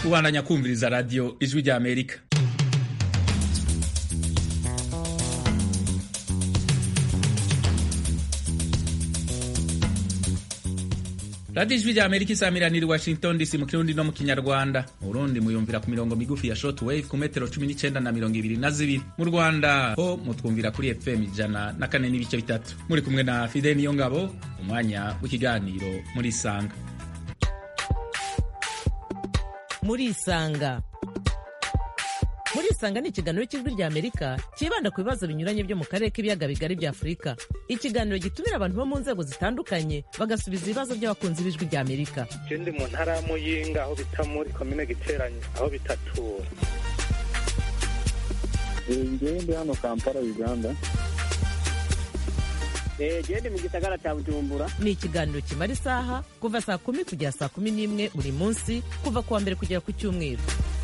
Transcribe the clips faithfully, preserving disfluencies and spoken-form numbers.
ubandanya kumviriza radio Ijwi rya Amerika. Radio Ijwi rya Amerika isamiranira i Washington D C mu Kirundi no mu Kinyarwanda. Mu Burundi muyumvira ku mirongo migufi ya shortwave ku metero cumi n'icenda na mirongo ibiri na zibiri. Mu Rwanda ho mutwumvira kuri F M ijana na kane n'ibice bitatu. Muri kumwe na Fidel Niyongabo, umwanya w'ikiganiro muri Isanga. Muri Isanga. Muri Isanga ni ikiganiro cy'Ijwi rya Amerika kibanda ku bibazo binyuranye byo mu karere k'ibiyaga bigari bya Afurika. Ikiganiro gitumira abantu bo mu nzego zitandukanye bagasubiza ibibazo by'abakunzi b'Ijwi rya Amerika. Ndi mu ntara ya Muyinga aho bita muri komine Giteranyi aho bitatura. Ngiye ndi hano Kampala Uganda. Eh gende mu gisagara cya Bujumbura. Ni ikiganiro kimara isaha kuva saa kumi kugera saa kumi n'imwe buri munsi kuva kuwa mbere kugera ku cyumweru.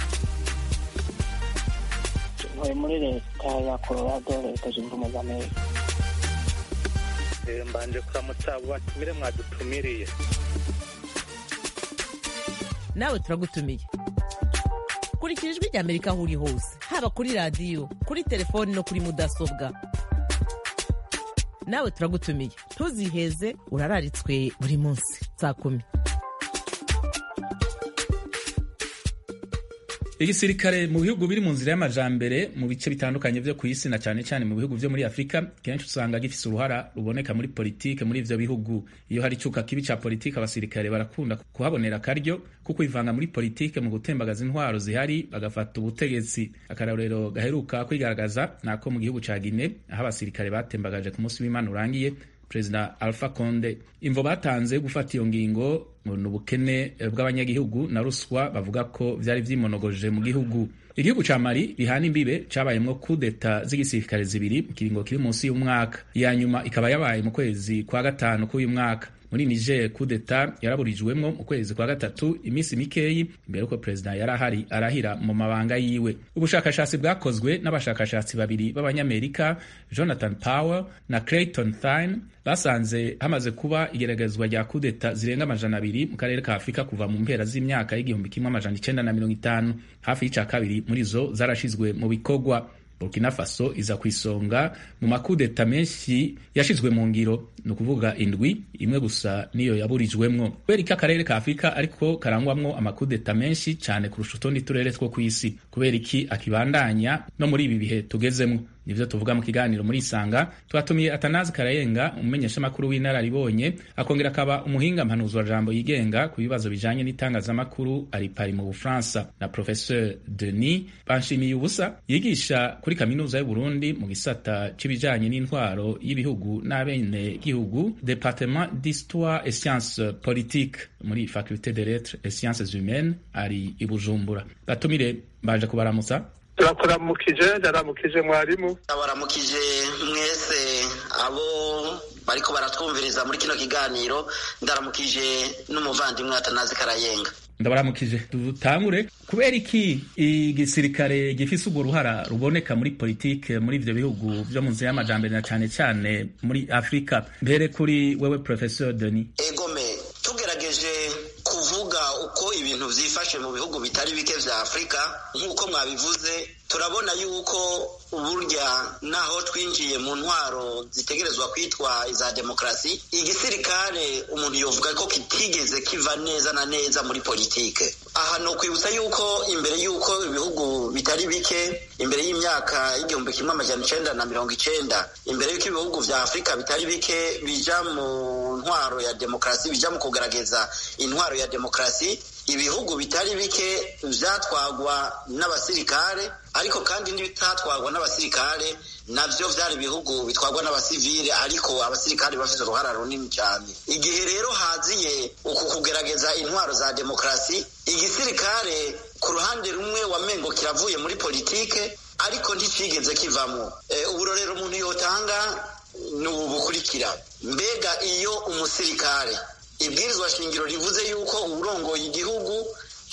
Muri leta ya Colorado leta zunze ubumwe za Amerika. Mbanje kuramutsa abo batumire mwadutumiriye. Nawe turagutumiye. Kurikira Ijwi rya Amerika aho uri hose, haba kuri radio, kuri telefoni no kuri mudasobwa. Nawe turagutumiye. Ntuziheze, urararitswe buri munsi saa kumi. Igisirikare mu bihugu biri mu nzira y'amajambere mu bice bitandukanye byo ku isi na cyane cyane mu bihugu byo muri Afrika kenshi usanga gifise uruhara ruboneka muri politike muri ivyo bihugu. Iyo hari cuka kibi ca politike abasirikare barakunda kuhabonera karyo kuko ivanga muri politike mu gutembagaza intwaro zihari bagafata ubutegetsi. Akarorero gaheruka kwigaragaza nako mu gihugu ca Guinea aho abasirikare batembagaje ku munsi w'Imana urangiye President Alpha Conde. Imvo batanze gufata iyo ngingo n'ubukene bw'abanyagihugu na ruswa bavuga ko vyari vyimonogoje mu gihugu. Igihugu ca Mali bihana imbibe cabayemwo kudeta z'igisirikare zibiri mu kiringo kiri munsi y'umwaka. Ya nyuma ikaba yabaye mu kwezi kwa gatanu k'uyu mwaka. Muri Niger kudeta yaraburijwemwo mu kwezi kwa gatatu imisi mikeyi imbere ko president yarahari arahira mu mabanga yiwe. Ubushakashatsi bwakozwe n'abashakashatsi babiri b'abanyamerika Jonathan Power na Clayton Thine basanze hamaze kuba igeragezwa rya kudeta zirenga amajana abiri mu karere ka Afrika kuva mu mpera z'imyaka y'igihumbi kimwe amajana icenda na mirongo itanu. Hafi y'ica kabiri muri zo zarashizwe mu bikorwa. Burkina Faso iza kwisonga mu makudeta menshi yashizwe mu ngiro, no kuvuga indwi, imwe gusa niyo yaburijwemwo. Kubera iki akarere ka Afrika ariko karangwamwo amakudeta menshi cyane kurusha utundi turere two kw'isi? Kubera iki akibandanya no muri ibi bihe tugezemwo? Nivyo tuvuga mu kiganiro muri Isanga. Twatumiye Atanazi Karayenga, umumenyesha makuru w'inararibonye, akongera akaba umuhinga mpanuzi wa jambo yigenga ku bibazo bijanye n'itangazamakuru ari pari mu Bufaransa, na Professeur Denis Banshimiyubusa yigisha kuri kaminuza y'u Burundi mu gisata c'ibijanye n'intwaro y'ibihugu n'abene gihugu, Département d'Histoire et Sciences Politiques muri Faculté des Lettres et Sciences Humaines ari i Bujumbura. Batumire baje kubaramutsa. Turakuramukije, ndaramukije mwarimu. Abaramukije mwese abo bariko baratwumviriza muri kino kiganiro, ndaramukije n'umuvandimwe Atanazi Karayenga. Ndabaramukije. Dutangure, kubera iki igisirikare gifise urwo ruhara ruboneka muri politike muri ivyo bihugu vyo mu nzira y'amajambere na cane cane muri Afrika? Mbere kuri wewe Professeur Denis. Egome, tugerageje kuvuga uko ibintu vyifashe mu bihugu bitari bike vya Afrika nk'uko mwabivuze, turabona yuko uburya naho twinjiye mu ntwaro zitegerezwa kwitwa iza demokrasi, igisirikare umuntu yovuga ko kitigeze kiva neza na neza muri politike. Aha no kwibutsa yuko imbere yuko ibihugu bitari bike, imbere y'imyaka y'igihumbi kimwe amajana icenda na mirongo icenda, imbere yuko ibihugu vya Afrika bitari bike bija mu ntwaro ya demokrasi, bija mu kugaragaza intwaro ya demokrasi, ibihugu bitari bike vyatwagwa n'abasirikare, ariko kandi n'ibitatwagwa n'abasirikare navyo vyari ibihugu bitwagwa n'abasivile, ariko abasirikare bafite uruhara runini cyane. Igihe rero haziye uku kugerageza intwaro za demokrasi, igisirikare ku ruhande rumwe wamengo kiravuye muri politike, ariko nticigeze kivamwo. E, uburorero umuntu yotanga n'ubu bukurikira. Mbega iyo umusirikare ibwirizwa shingiro rivuze yuko uburongoye igihugu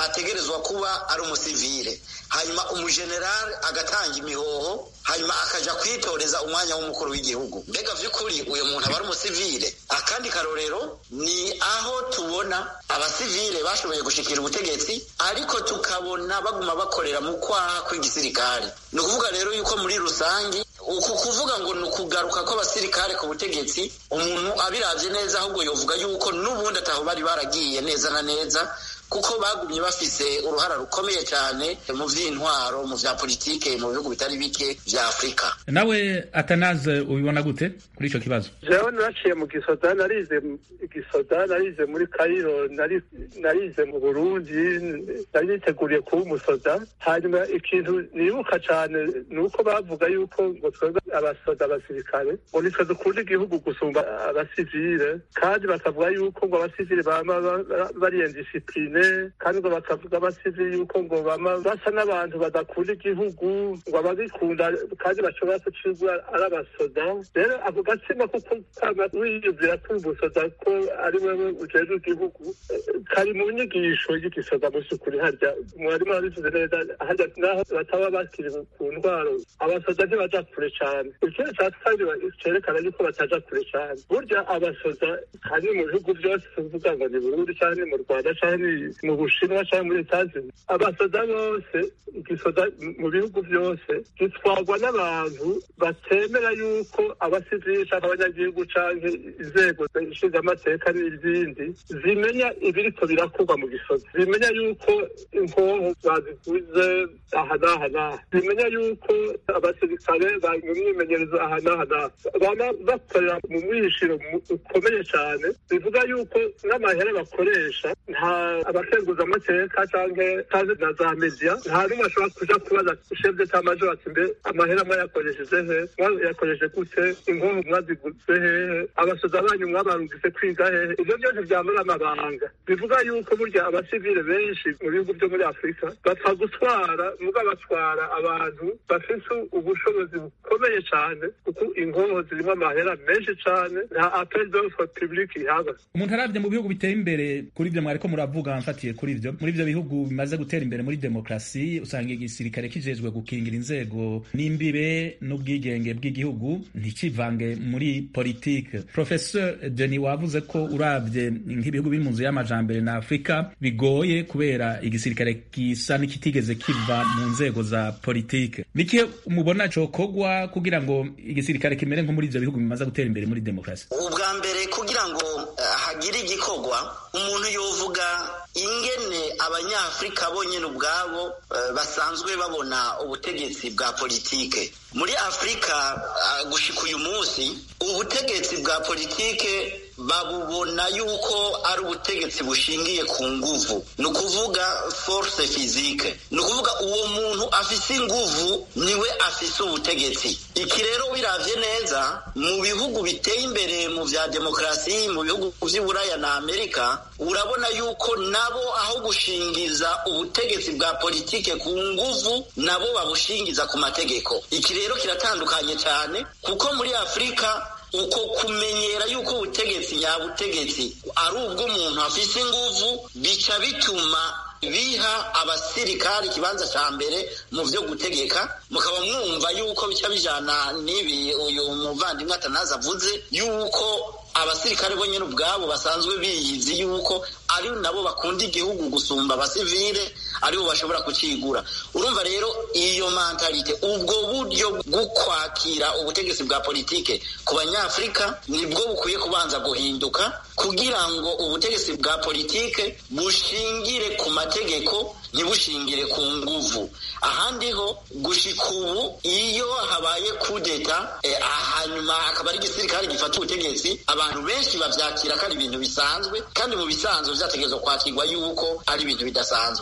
ategerezwa kuba ari umusivile, hanyuma umujenerali agatanga imihoho, hanyuma akaja kwitoreza umwanya w'umukuru w'igihugu. Mbega vy'ukuri uyo muntu aba ari umusivile? Akandi karorero ni aho tubona abasivile bashoboye gushikira ubutegetsi ariko tukabona baguma bakorera mu kwaha kw'igisirikare. Ni ukuvuga rero yuko muri rusangi uku kuvuga ngo ni ukugaruka kw'abasirikare ku butegetsi, umuntu abiravye neza ahubwo yovuga yuko n'ubundi ataho bari baragiye neza na neza, kuko bagumye bafise uruhara rukomeye cyane mu vy'intwaro, mu vya politike mu bihugu bitari bike vya Afrika. Nawe Atanaze ubibona gute kuri ico kibazo? Jewe naciye mu gisoda, narize igisoda, narize muri Cairo, narize mu Burundi, nari niteguriye kuba umusoda. Hanyuma ikintu nibuka cyane ni uko bavuga yuko ngo twebwe abasoda abasirikare ngo nitwe dukunda igihugu gusumba abasivile, kandi bakavuga yuko ngo abasivile bama bari indiscipline, kandi ngo bakavuga abasivili yuko ngo bama basa n'abantu badakunda igihugu, ngo ababikunda kandi bashobora kucigwa ari abasoda. Rero ako gatsima kuko kama wiyumvira ko umusoda ko ari wewe ujejwe igihugu kari mu nyigisho y'igisoda mu by'ukuri. Harya mwarimu arabivuze neza, harya naho bataba bakiri ku ndwaro abasoda ntibaja kure cyane. Ikindi ca kabiri cerekana yuko bataja kure cyane. Burya abasoda kandi mu bihugu byose tuvuga ngo ni Burundi canke mu Rwanda canke mu Bushinwa cyangwa muri Tanzania, abasoda bose igisoda mu bihugu byose gitwarwa n'abantu batemera yuko abasivili cyangwa abanyagihugu cyangwa inzego zishinzwe amateka n'izindi zimenya ibiriko birakorwa mu gisoda, zimenya yuko inkoho baziguze aha n'aha n'aha, zimenya yuko abasirikare bari mu myimenyerezo aha n'aha n'aha, baba bakorera mu mwishiro ukomeye cyane, bivuga yuko n'amahera bakoresha nta abakenguza amateka canke kazi na za media nta n'umwe ashobora kuja kubaza chef d'état major ati mbe amahera mwayakoresheje he, mwayakoresheje gute, inkoho mwaziguze hehe, abasoda banyu mwabarungise kwiga hehe. Ivyo byose vyamara amabanga. Bivuga yuko burya abasivile benshi mu bihugu vyo muri Afrika bapfa gutwara, muga batwara abantu bafise ubushobozi bukomeye cane, kuko inkoho zirimo amahera menshi cane, nta appel d'offre public ihaba. Umuntu aravye mu bihugu biteye imbere kuri ivyo mwariko muravuga, mfatiye kuri ivyo, muri ivyo bihugu bimaze gutera imbere muri demokrasi usanga igisirikare kijejwe gukingira inzego n'imbibe n'ubwigenge bw'igihugu ntikivange muri politike. Professor Denis wavuze ko uravye nk'ibihugu biri mu nzu y'amajambere na Afrika bigoye kubera igisirikare gisa n'ikitigeze kiva mu nzego za politike. Niki mubona cokogwa kugira ngo igisirikare kimere nko muri ivyo bihugu bimaze gutera imbere muri demokrasi? Ubwa mbere kugira ngo uh, hagire igikogwa, umuntu yovuga ingene abanyafrika bonyene ubwabo uh, basanzwe babona ubutegetsi bwa politike. Muri Afrika uh, gushika uyu munsi ubutegetsi bwa politike babubona yuko ari ubutegetsi bushingiye ku nguvu, ni ukuvuga force physique, ni ukuvuga uwo muntu afise inguvu niwe afise ubutegetsi. Iki rero biravye neza mu bihugu biteye imbere mu vya demokrasi, mu bihugu vy'Uburaya na Amerika, urabona yuko nabo aho gushingiza ubutegetsi bwa politike ku nguvu, nabo babushingiza ku mategeko. Iki rero kiratandukanye cyane, kuko muri Afrika uko kumenyera yuko ubutegetsi nyabutegetsi ari ubw'umuntu afise inguvu bica bituma biha abasirikari ikibanza ca mbere mu vyo gutegeka. Mukaba mwumva yuko bica bijana n'ibi uyu muvandimwe Atanaze avuze yuko abasirikare bonyene ubwabo basanzwe biyizi yuko ari nabo bakunda igihugu gusumba abasivile, aribo bashobora kucigura. Urumva rero iyo mentalite, ubwo buryo bwo kwakira ubutegetsi bwa politike ku banyafrika nibwo bukwiye kubanza guhinduka, kugira ngo ubutegetsi bwa politike bushingire ku mategeko ntibushingire ku nguvu. Ahandi ho gushika ubu iyo habaye kudeta eh, hanyuma akaba ari igisirikare gifata ubutegetsi, abantu benshi bavyakira ko ari ibintu bisanzwe, kandi mu bisanzwe vyategerezwa kwakirwa yuko ari ibintu bidasanzwe. Ku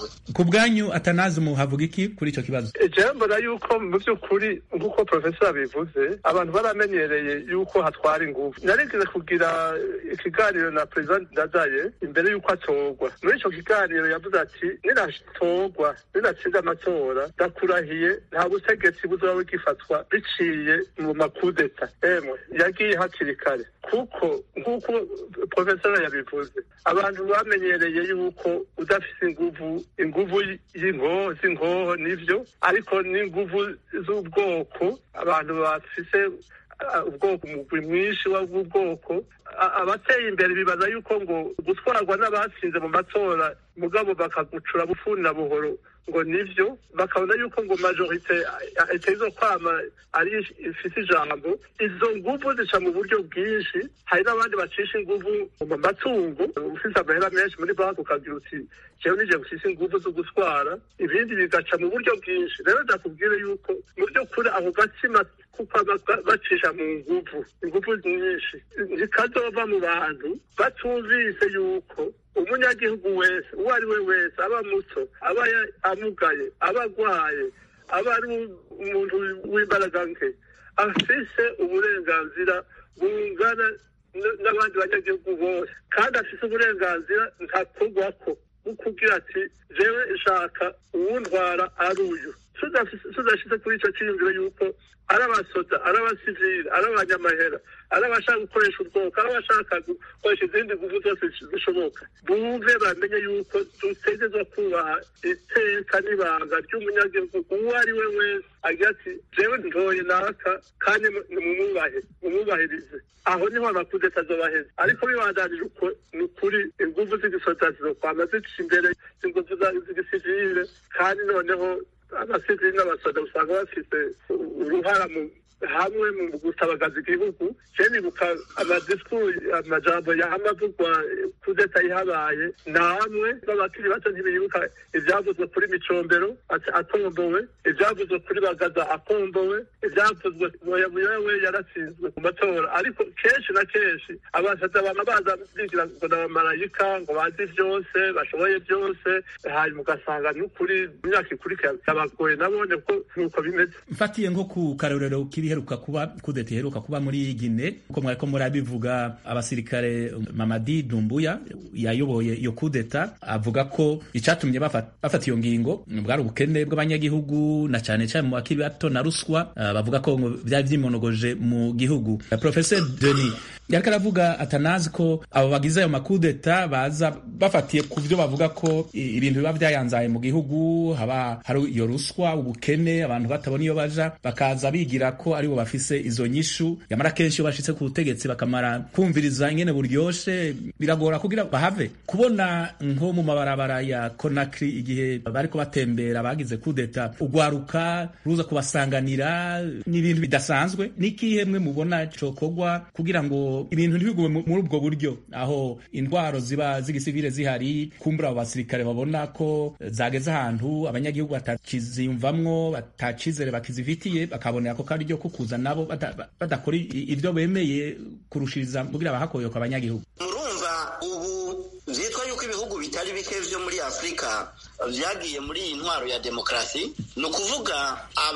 bwanyu Atanazi muhavuga iki kuri ico kibazo? Je mbona yuko mu by'ukuri nk'uko professor bivuze abantu baramenyereye yuko hatwara ingufu. Narigeze kugira ikiganiro na president Ndazaye imbere yuko atorwa. Muri ico kiganiro yavuze ati ninatorwa ninatsinda amatora ndakurahiye nta butegetsi buzoba bugifatwa biciye mu makudeta. Emwe yagiye hakiri kare kuko nk'uko professor yabivuze abantu bamenyereye yuko udafise inguvu inguvu y'inkoho z'inkoho nivyo ariko n'inguvu z'ubwoko abantu bafise ubwoko umugwi mwinshi w'ubwoko abateye imbere bibaza yuko ngo gutwarwa n'abatsinze mu matora mugabo bakagucura bufuni na buhoro ngo nivyo bakabona yuko ngo majorite itezo kwama ari ifise ijambo. Izo nguvu zica mu buryo bwinshi, hari n'abandi bacisha inguvu mu matungo. Ufise amahera menshi muri banki ukagira uti jewe nije gufise inguvu zo gutwara, ibindi bigaca mu buryo bwinshi. Rero ndakubwire yuko mu by'ukuri aho gatsima kuko bacisha mu nguvu inguvu nyinshi zikazova mu bantu batumvise yuko umunyagihugu wese uwo ari we wese aba muto aba amugaye aba agwaye aba ari umuntu w'imbaraga nke afise uburenganzira bungana n'abandi banyagihugu bose kandi afise uburenganzira ntakorwako kugira ati jewe nshaka uwundwara ari uyu tudashyize kuri icyo cyiyumviro yuko ari abasoda ari abasivili ari abanyamahera ari abashaka gukoresha ubwoko ari abashaka gukoresha izindi nguvu zose zishoboka bumve bamenye yuko dutegerezwa kubaha iteka n'ibanga ry'umunyagihugu uwo ari we wese agira ati jewe ntoye naka kandi mumwubahe mumwubahirize. Aho niho amakudeta azobaheza ariko bibandanije uko ni ukuri inguvu z'igisoda zizokwama zica imbere inguvu z'igisivile kandi noneho abasivili n'abasoda usanga bafite uruhara mu hamwe mu gutabagaza igihugu. Je nibuka amadisikuru amajambo yahamavugwa kudeta yihabaye namwe b'abakiri bato ntibibuka ivyavuzwe kuri Micombero atombowe, ivyavuzwe kuri Bagaza atombowe, ivyavuzwe Muyabuyawe yaratsinzwe ku matora. Ariko kenshi na kenshi abasaza bama baza bigira ngo n'abamarayika ngo bazi vyose bashoboye byose, hanyuma ugasanga n'ukuri imyaka ikurikira yabagoye nabone ko nuko bimeze. Mfatiye nko ku karorero kiri heruka kuba kudeta heruka kuba muri Guinea uko mwariko murabivuga, abasirikare Mamadi Doumbouya yayoboye iyo kudeta avuga ko icatumye bafata bafata iyo ngingo bwari ubukene bw'abanyagihugu na cyane cyane mu bakiri bato na ruswa. Uh, bavuga ko byari byimonogoje mu gihugu. Uh, Professor Denis yariko aravuga Atanazi ko abo bagize ayo makudeta baza bafatiye ku byo bavuga ko ibintu biba byayanzaye mu gihugu, haba hari iyo ruswa ubukene abantu batabona iyo baja bakaza bigira ko ari bo bafise izo nyishu. Yamara kenshi bashitse ku butegetsi bakamara kumviriza ingene buryoshe biragora kugira bahave kubona nko mu mabarabara ya Conakry igihe bariko batembera bagize kudeta ugwaruka ruza kubasanganira n'ibintu bidasanzwe. Nikihe mwe mubona cokogwa kugira ngo ibintu ntibigume muri ubwo buryo aho indwaro ziba zigisivile zihari kumbura abo basirikare babona ko zageze ahantu abanyagihugu batakizimvamwo batacizere bakizifitiye bakabonera ko kari ryo kukuza nabo badakora ibyo bemeye kurushiriza kugira bahakoyoka abanyagihugu. Murumva ubu vyitwa yuko ibihugu bitari bike vyo muri Afrika vyagiye muri iyi ntwaro ya demokrasi, ni ukuvuga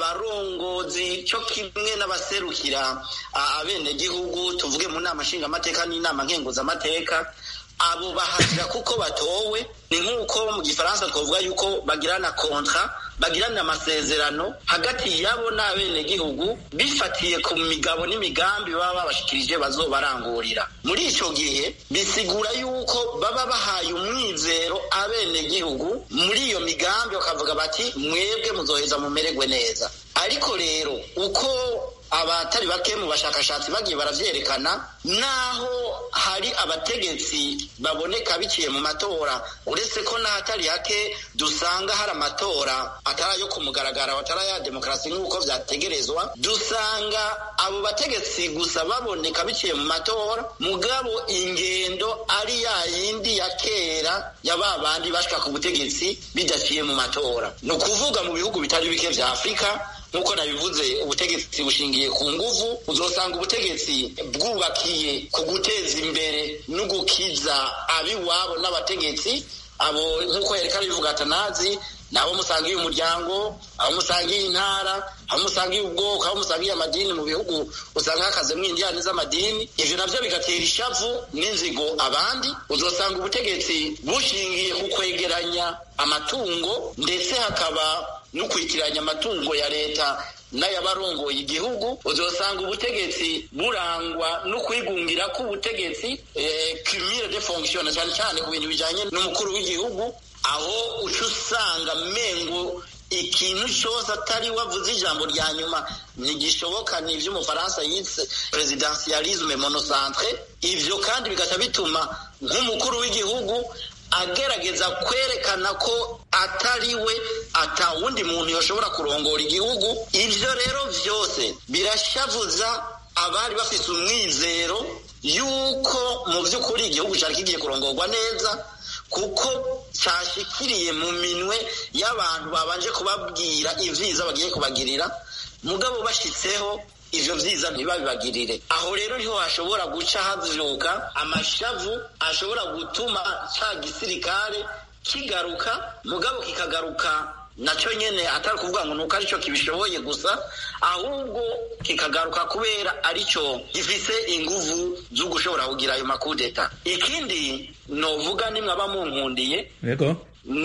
abarongozi cyo kimwe n'abaserukira abenegihugu tuvuge mu nama nshingamateka n'inama nkenguzamateka, abo bahasira kuko batowe. Ni nk'uko mu gifaransa twavuga yuko bagirana kontra bagirana amasezerano hagati yabo n'abenegihugu bifatiye ku migabo n'imigambi baba babashikirije bazobarangurira. Muri ico gihe bisigura yuko baba bahaye umwizero abenegihugu muri iyo migambi, bakavuga bati mwebwe muzoheza mumererwe neza. Ariko rero uko abatari bake mu bashakashatsi bagiye baravyerekana, naho hari abategetsi baboneka biciye mu matora, uretse ko n'ahatari hake dusanga hari amatora atari ayo kumugaragara atari aya demokrasi nk'uko vyategerezwa, dusanga abo bategetsi gusa baboneka biciye mu matora, mugabo ingendo ari ya yindi ya kera ya babandi bashika ku butegetsi bidaciye mu matora. No kuvuga mu bihugu bitari bike vya Afrika nkuko nabivuze, ubutegetsi bushingiye ku nguvu, uzosanga ubutegetsi bwubakiye ku guteza imbere no gukiza abiwabo n'abategetsi abo, nkuko yereka bivuga Atanazi, nabo musangiye umuryango, abo musangiye intara, abo musangiye ubwoko, abo musangiye amadini. Mu bihugu usanga hakazemwo indiyane z'amadini, ivyo navyo bigatera ishavu n'inzigo abandi. Uzosanga ubutegetsi bushingiye ku kwegeranya amatungo, ndetse hakaba no kwitiranya amatungo ya leta n'ayabarongoye igihugu. Uzosanga ubutegetsi burangwa no kwigungira k'ubutegetsi, eh, cumul de fonction, cyane cyane ku bintu bijanye n'umukuru w'igihugu, aho uca usanga mengo ikintu cyose atari wavuze ijambo rya nyuma ntigishoboka. Ni ivyo umufaransa yitse presidentialisme monocentre. Ivyo kandi bigaca bituma nk'umukuru w'igihugu agerageza kwerekana ko atari we ata wundi muntu yoshobora kurongora igihugu. Ivyo rero vyose birashavuza abari bafise umwizero yuko mu vy'ukuri igihugu cari kigiye kurongorwa neza, kuko cyashikiriye mu minwe y'abantu babanje kubabwira ivyiza bagiye kubagirira, mugabo bashitseho ivyo vyiza ntibabibagirire. Aho rero niho hashobora guca havyuka amashavu ashobora gutuma ca gisirikare kigaruka, mugabo kikagaruka naco nyene atari kuvuga ngo nuko arico kibishoboye gusa, ahubwo kikagaruka kubera arico gifise inguvu zo gushobora kugira ayo makudeta. Ikindi novuga nimwe aba munkundiye, yego,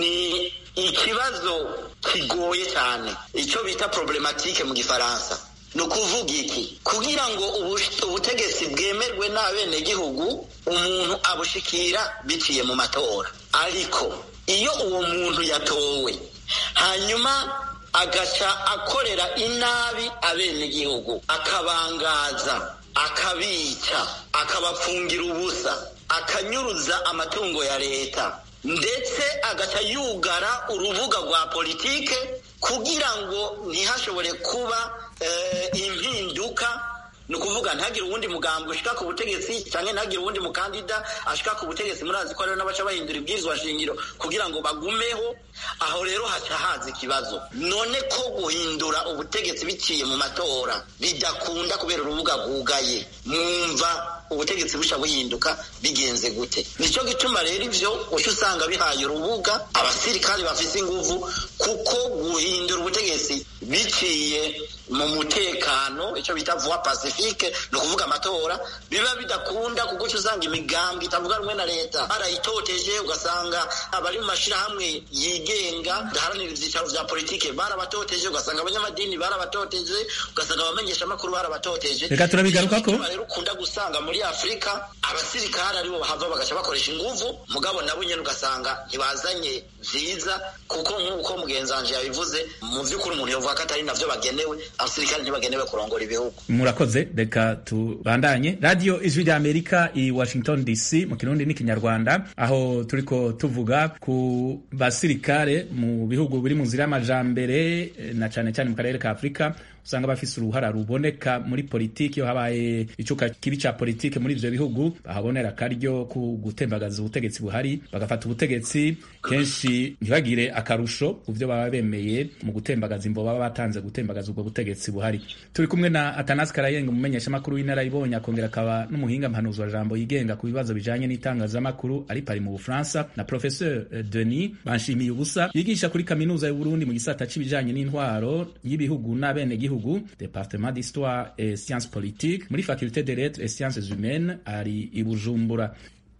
ni ikibazo kigoye cyane, ico bita problematique mu Gifaransa. ni ukuvuga iki? kugira ngo ubutegetsi bwemerwe n'abenegihugu umuntu abushikira biciye mu matora. Ariko iyo uwo muntu yatowe hanyuma agaca akorera inabi abenegihugu, akabangaza, akabica, akabapfungira ubusa, akanyuruza amatungo ya leta, ndetse agaca yugara urubuga rwa politike kugira ngo ntihashobore kuba eh, impinduka. Ni ukuvuga ntihagire uwundi mugambwe ushika ku butegetsi cyangwa ntihagire uwundi mukandida ashika ku butegetsi. Murazi ko rero n'abaca bahindura ibwirizwa shingiro kugira ngo bagumeho. Aho rero haca haza ikibazo, none ko guhindura ubutegetsi biciye mu matora bidakunda kubera urubuga rwugaye, mwumva ubutegetsi busha buhinduka bigenze gute? Nico gituma rero ivyo uca usanga bihaye urubuga abasirikali bafise inguvu, kuko guhindura ubutegetsi biciye mu mutekano, ico bita voie pacifique, no kuvuga amatora, biba bidakunda, kuko uca usanga imigambwe itavuga rumwe na leta barayitoteje. Ugasanga abari mu mashirahamwe yigenga daharanira ivyicaro vya politike barabatoteje, ugasanga abanyamadini barabatoteje, ugasanga abamenyesha makuru barabatoteje. Reka turabigarukako. Rero ukunda gusanga muri Afrika abasirikare aribo bahava bagaca bakoresha inguvu, mugabo nabo nyene ugasanga ntibazanye vyiza, kuko nk'uko mugenzanje yabivuze, mu vy'ukuri umuntu yovuga ko atari navyo bagenewe. Abasirikare ntibagenewe kurongora ibihugu. Murakoze. Reka tubandanye. Radio Ijwi rya Amerika i Washington D C mu Kirundi n'Ikinyarwanda, aho turiko tuvuga ku basirikare mu bihugu biri mu nzira y'amajambere na cane cane mu karere ka Afrika, usanga bafise uruhara ruboneka muri politiki. Iyo habaye icuka kibi ca politiki muri ivyo bihugu, bahabonera akaryo ku gutembagaza ubutegetsi buhari, bagafata ubutegetsi, kenshi ntibagire akarusho ku vyo baba bemeye mu gutembagaza imvo baba batanze gutembagaza ubwo butegetsi buhari. Turi kumwe na Athanase Karayenga, umumenyesha makuru w'intara y'Ibonye, akongera akaba n'umuhinga mpanuzi wa jambo yigenga ku bibazo bijanye n'itangazamakuru, ari pari mu Bufaransa, na Professeur Denis Banshimiye ubusa yigisha kuri kaminuza y'u Burundi mu gisata c'ibijanye n'intwaro y'ibihugu n'abene gihugu, Département d'Histoire et Sciences Politiques, muri Faculté des Lettres et Sciences Humaines, ari i Bujumbura.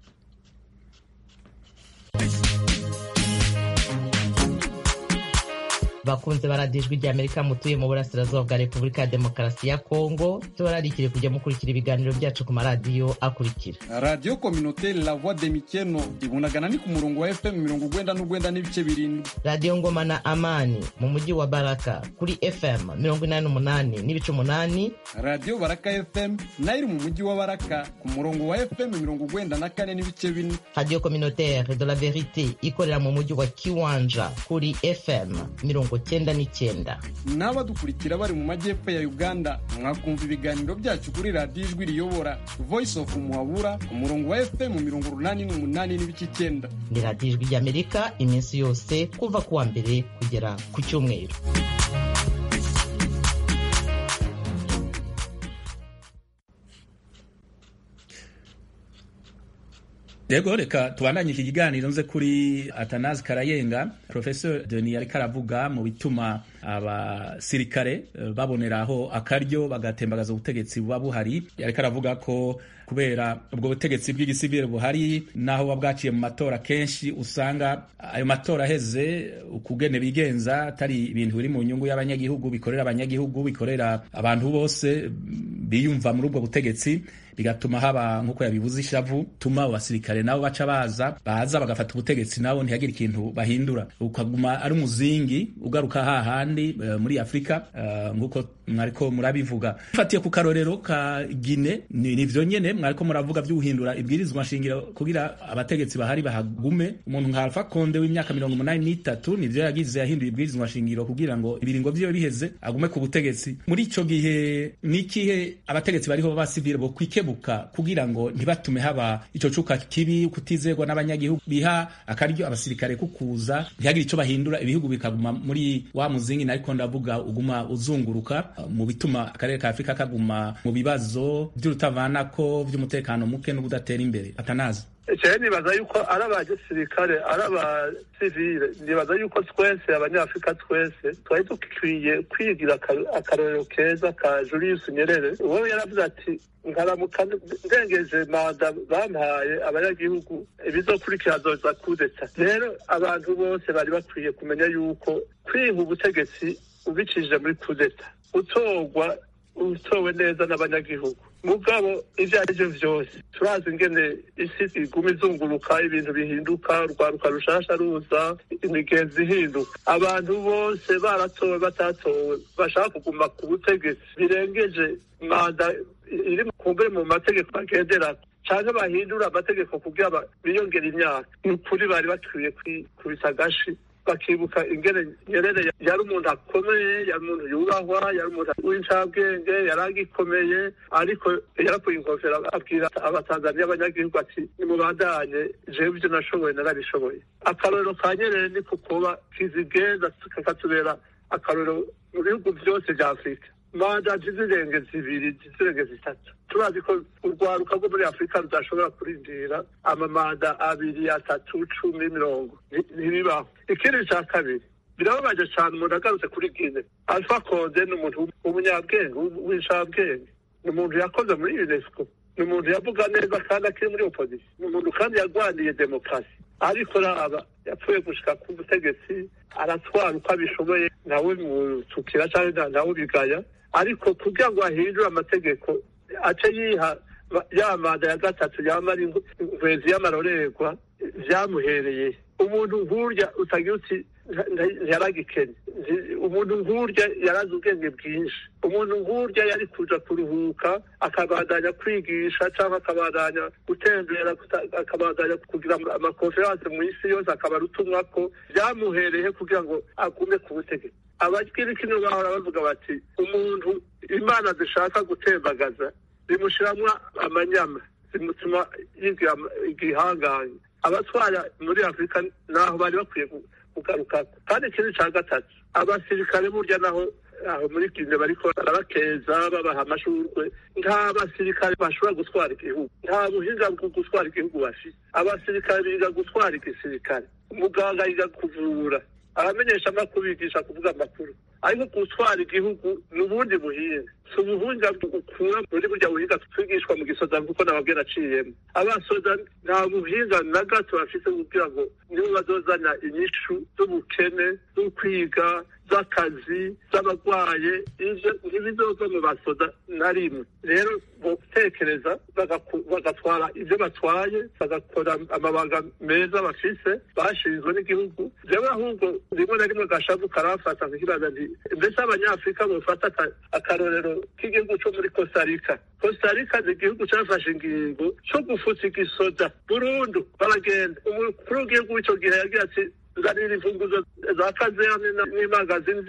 bakunze baradijwe rya Amerika mutuye mu burasirazuba bwa Repubulika ya Demokarasi ya Kongo, tubararikire kujya mukurikira ibiganiro byacu ku maradiyo akurikira: Radio Communautaire La Voix de Mikeno ibunagana ni ku murongo wa F M mirongo ugwenda n'ugwenda n'ibice birindwi. Radio Ngoma na Amani mu mujyi wa Baraka kuri F M mirongo inani n'umunani n'ibice umunani. Radio Baraka F M nayo mu mujyi wa Baraka ku murongo wa F M mirongo ugwenda na kane n'ibice bine. Radio Communautaire de la Vérité ikorera mu mujyi wa Kiwanja kuri F M mirongo cyenda n'icyenda. N'abadukurikira bari mu majyepfo ya Uganda, mwakumva ibiganiro byacu kuri Radio Ijwi Riyobora Voice of Muhabura ku murongo wa F M mirongo urunani n'umunani n'ibice icyenda. Ni Radio Ijwi ry'Amerika iminsi yose kuva kuwa mbere kugera ku cyumweru. Yego, reka tubandanye iki kiganiro nze kuri Atanazi Karayenga. Professor Denis ariko aravuga mu bituma abasirikare baboneraho akaryo bagatembagaza ubutegetsi buba buhari. Ariko aravuga ko kubera ubwo butegetsi bw'igisivile buhari naho babwaciye mu matora kenshi usanga ayo matora aheze ukugene bigenza atari ibintu biri mu nyungu y'abanyagihugu, bikorera abanyagihugu, bikorera abantu bose biyumva muri ubwo butegetsi, bigatuma haba nkuko yabivuze ishavu, tuma abasirikare nabo baca baza baza bagafata ubutegetsi nabo ntihagire ikintu bahindura, ukaguma ari umuzingi ugaruka hahandi uh, muri Afrika uh, nkuko mwariko murabivuga. Fatiye ku karorero ka Guinea ni nivyo nyene mwariko muravuga by'uhindura ibwirizwa nshingiro kugira abategetsi bahari bahagume. Umuntu nka Alpha Conde w'imyaka mirongo umunani n'itatu nivyo yagize, yahinduye ibwirizwa nshingiro kugira ngo ibiringo vyiwe biheze agume ku butegetsi. Muri ico gihe nikihe abategetsi bariho b'abasivile bo kwikebuka kugira ngo ntibatume haba ico cuka kibi kutizegwa n'abanyagihugu, biha akaryo abasirikare kukuza ntihagire ico bahindura, ibihugu bikaguma muri wa muzingi nariko ndavuga uguma uzunguruka mu bituma akarere ka Afrika kaguma mu bibazo vy'urutavanako vy'umutekano muke no kudatera imbere. Atanazi Ece nibaza yuko ari abagisirikare ari abasivile, nibaza yuko twese abanyafrika twese twari dukwiye kwigira akarorero keza ka Julius Nyerere. Uwo yaravuze ati nkaramuka ndengeje manda bampaye abanyagihugu ibizokurikira azoza kudeta. Rero abantu bose bari bakwiye kumenya yuko kwiha ubutegetsi ubicishije muri kudeta utorwa utowe neza n'abanyagihugu. Mugabo ivyo arivyo vyose turazi ingene isi iguma izunguruka, ibintu bihinduka, urwaruka rushasha ruza, imigenzi ihinduka. Abantu bose baratowe batatowe bashaka kuguma ku butegetsi birengeje manda iri kumbere mu mategeko bagendera canke bahindura amategeko kugira biyongera imyaka. Ni ukuri bari bakwiye kwikubita agashi bakibuka ingene Nyerere yari umuntu akomeye, yari umuntu yubahwa, yari umuntu w'incabwenge, yari agikomeye, ariko yarakuye inkofero abwira abatanzaniya abanyagihugu ati nimubandanye, jewe ivyo nashoboye narabishoboye. Akarorero ka Nyerere ni kukuba kizigenza kakatubera akarorero mu bihugu vyose vya Afrika. Manda zizirenge zibiri, zizirenge zitatu. Turazi ko urwaruka rwo muri Afrika rudashobora kurindira amamanda abiri, atatu, cumi, mirongo. Ntibibaho. Ikindi ca kabiri, birababaje cane umuntu agarutse kuri Guinea. Alpha Conde ni umuntu w'umunyabwenge, w'incabwenge. Ni umuntu yakoze muri UNESCO. Ni umuntu yavuga neza kandi akiri muri opposition. Ni umuntu kandi yagwaniye demokarasi. Ariko raba yapfuye gushika ku butegetsi, aratwara uko abishoboye, nawe mutukira canke nawe bigaya. Ariko kugira ngo ahindure amategeko ace yiha ya manda ya gatatu yamara ingwezi y'amarorerwa vyamuhereye. Umuntu nk'urya utagira uti yaragikene, umuntu nk'urya yarazi ubwenge bwinshi, umuntu nk'urya yari kuja kuruhuka akabandanya kwigisha canke akabandanya gutembera, akabandanya kugira amakonferanse mu isi yose akabarutumwako, vyamuhereye kugira ngo agume ku butegetsi. Abagira kino bahora bavuga bati umuntu Imana zishaka gutembagaza zimushiramwo amanyama, zimutuma yigira igihanganye. Abatwara muri Afrika naho bari bakwiye kugaruka. Kandi ikindi ca gatatu, abasirikare burya naho aho muri Guinea bariko barakeza babaha amashurwe. Nta basirikare bashobora gutwara igihugu, nta buhinga bwo gutwara igihugu bafise. Abasirikare biga gutwara igisirikare, umuganga yiga kuvura, abamenyesha amakuru bigisha kuvuga amakuru. Ariko gutwara igihugu ni ubundi buhinga, si ubuhinga ukura muri burya buhinga twigishwa mu gisoza kuko nababwira aciyemo. Abasoza nta buhinga na gato bafise kugira ngo nibo bazozana inyishu z'ubukene, z'ukwiga, z'akazi, z'abagwaye. Ivyo ntibizova mu basoza na rimwe. Rero botekereza bagatwara ivyo batwaye, bagakora amabanga meza bafise bashinzwe n'igihugu. Jewe ahubwo rimwe na rimwe gashavu karafata nkibaza nti mbese abanyafrika bofata akarorero k'igihugu co muri Costa Rica. Costa Rica ni igihugu cafashe ingingo co gufutsa igisoda burundu, baragenda. Umukuru w'igihugu w'ico gihe yagira ati zanira imfunguzo za kazerne n'imagazini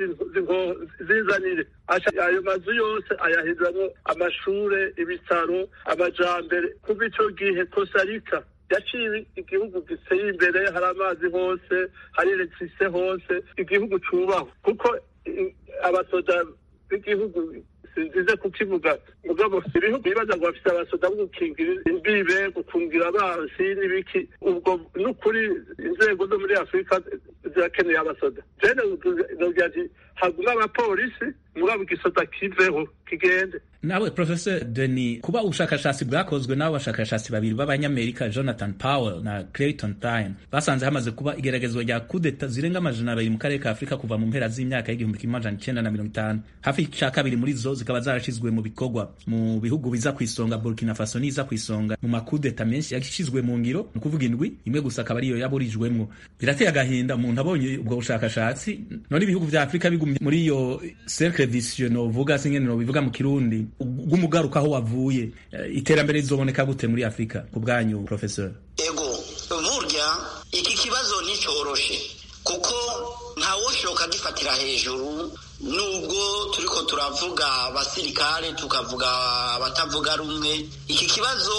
zinzanire. Ayo mazu yose ayahinduramwo amashure, ibitaro, amajambere. Kuva ico gihe Costa Rica yaciye igihugu giteye imbere, hari amazi hose, hari electricité hose, igihugu cubahwa kuko abasoda b'igihugu sinzize kukivuga mugabo ibihugu bibaza ngo bafite abasoda bo gukingira imbibe gukungira abansi n'ibiki ubwo n'ukuri inzego zo muri afurika zirakeneye abasoda jene nogira ati haguma abapolisi mugabo igisoda kiveho kigende. Nawe Professor Denis, kuba ubushakashatsi bwakozwe n'abo bashakashatsi babiri b'abanyamerika Jonathan Powell na Clayton Tine basanze hamaze kuba igeragezwa rya kudeta zirenga amajana abiri mu karere ka Afurika kuva mu mpera z'imyaka y'igihumbi kimwe amajana icenda na mirongo itanu. Hafi ca kabiri muri zo zikaba zarashizwe mu bikorwa mu bihugu biza kwisonga Burkina Faso niza kwisonga mu makudeta menshi yashizwe mu ngiro ni kuvuga indwi imwe gusa akaba ariyo yaburijwemwo. Birateye agahinda umuntu abonye ubwo bushakashatsi none ibihugu vya Afurika bigumye muri iyo cercle vicieux no vuga singene no bivuga mu Kirundi gumugaruka aho wavuye. Iterambere rizoboneka gute muri Afrika ku bwanyu Professor? Ego burya iki kibazo ni coroshe kuko ntawoshoka gifatira hejuru nubwo turiko turavuga abasirikare tukavuga abatavuga rumwe. Iki kibazo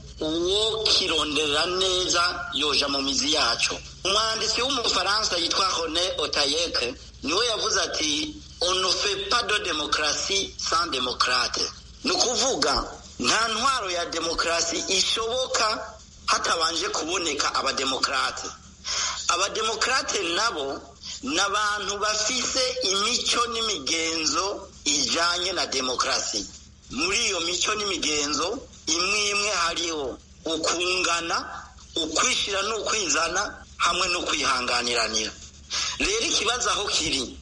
uwo kirondera neza yoja mu mizi yaco. Umwanditsi w'umufaransa yitwa René Otayeke niwe yavuze ati on ne fait pas de démocratie sans démocrate. Nukuvuga nta ntwaro ya demokrasi ishoboka hatabanje kuboneka abademokrate. Abademokrate nabo n'abantu bafise imico n'imigenzo ijanye na demokrasi. Muri iyo mico n'imigenzo imwe imwe hariho ukungana, ukwishira n'ukwizana hamwe no kwihanganiranira. Rero ikibazo aho kiri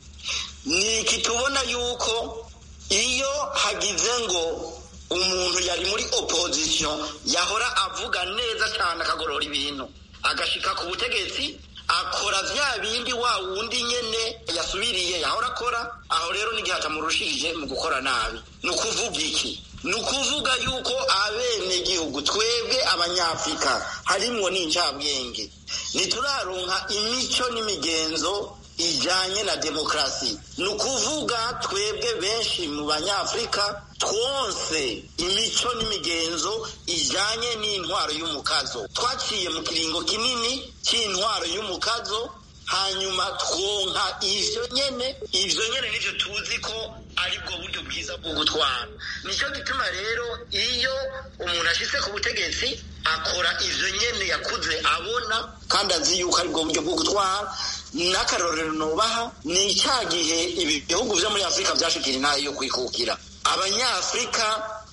ni kitubona yuko iyo hagize ngo umuntu yari muri opposition yahora avuga neza cyane akagorora ibintu agashika ku butegetsi akora vya bindi wa wundi nyene yasubiriye yahora akora, aho rero n'igihe atamurushije mu gukora nabi. Nukuvuga iki? Nukuvuga yuko abene gihugu twebwe abanyafrika harimwo n'incabwenge nituraronka imico n'imigenzo ijanye na demokrasi. Nukuvuga twebwe benshi mu banyafrika twose imico n'imigenzo ijanye n'intwaro y'umukazo. Twaciye mu kiringo kinini c'intwaro y'umukazo hanyuma twonka ivyo nyene ivyo nyene nivyo tuzi ko aribwo buryo bwiza bwo gutwara. Nico gituma rero iyo umuntu ashitse ku butegetsi akora ivyo nyene yakuze abona kandi azi yuko aribwo buryo bwo gutwara. N'akarorero nobaha ni cya gihe ibi bihugu vyo muri Afurika vyashikira inayo yo kwikukira. Abanyafrika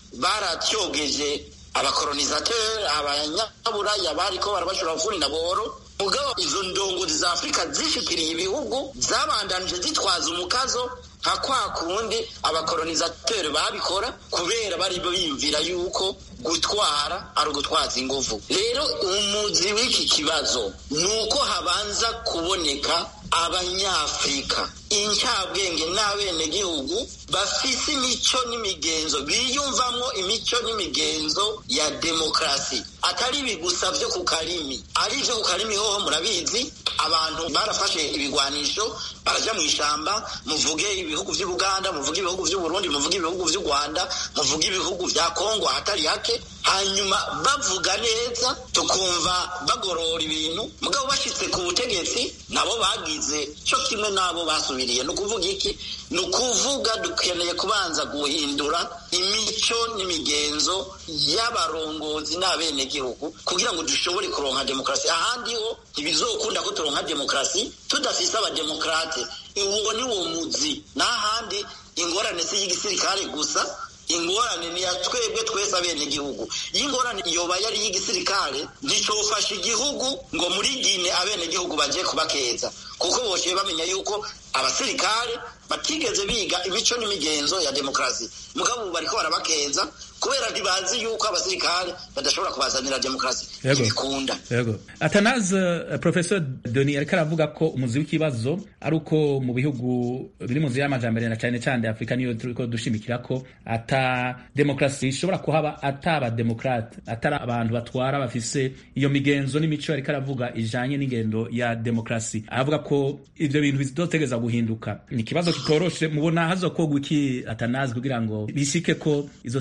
baratyogeje abakolonisateur abanyaburaya bariko barabashura ufuni na boro. Mugabo izo ndongozi za Afurika zishikiriye ibihugu zabandanije zitwaza umukazo nka kwa kundi abakolonisateur babikora kubera bari biyumvira yuko gutwara ari ugutwaza inguvu. Rero umuzi w'iki kibazo nuko habanza kuboneka abanyafrika incabwenge n'abene gihugu bafise imico n'imigenzo biyumvamwo imico n'imigenzo ya demokrasi. Atari bigusa vyo ku karimi, ari vyo ku karimi hoho murabizi abantu barafashe ibigwanisho baraja mu ishamba. Muvuge ibihugu vy'u Buganda, muvuge ibihugu vy'u Burundi, muvuge ibihugu vy'u Rwanda, muvuge ibihugu vya Kongo hatari hake. Hanyuma bavuga neza tukumva bagorora ibintu, mugabo bashitse ku butegetsi nabo bagize cyo kimwe nabo basubiriye. No kuvuga iki? No kuvuga dukeneye kubanza guhindura imico n'imigenzo y'abarongozi n'abene gihugu kugira ngo dushobore kuronka demokrasi. Ahandi ho ntibizokunda ko turonka demokrasi tudafise abademokrate. Uwo ni wo muzi. N'ahandi ingorane si y'igisirikare gusa, ingorane ni ya twebwe twese abene gihugu. Ingorane yoba yari y'igisirikare nicofasha igihugu ngo muri Gine abene gihugu baje kubakeza, kuko boshe bamenya yuko abasirikare batigeze biga imico n'imigenzo ya demokrasi. Mugabo bariko barabakeza kubera ntibazi yuko abasirikare badashobora kubazanira demokrasi ibikunda. Yego. Atanaze uh, Professor Denis ariko aravuga ko umuzi w'ikibazo ari uko mu bihugu biri mu nzira y'amajambere na cyane cyane Afrika niyo turiko dushimikira ko ata demokrasi ishobora kuhaba ataba demokrate, atari abantu batwara bafise iyo migenzo n'imico ariko aravuga ijanye n'ingendo ya demokrasi. Avuga ko ivyo bintu bizotegeza guhinduka. Ni kibazo kitoroshe. Mubona hazokogwa iki Atanaze kugira ngo bisike ko izo systeme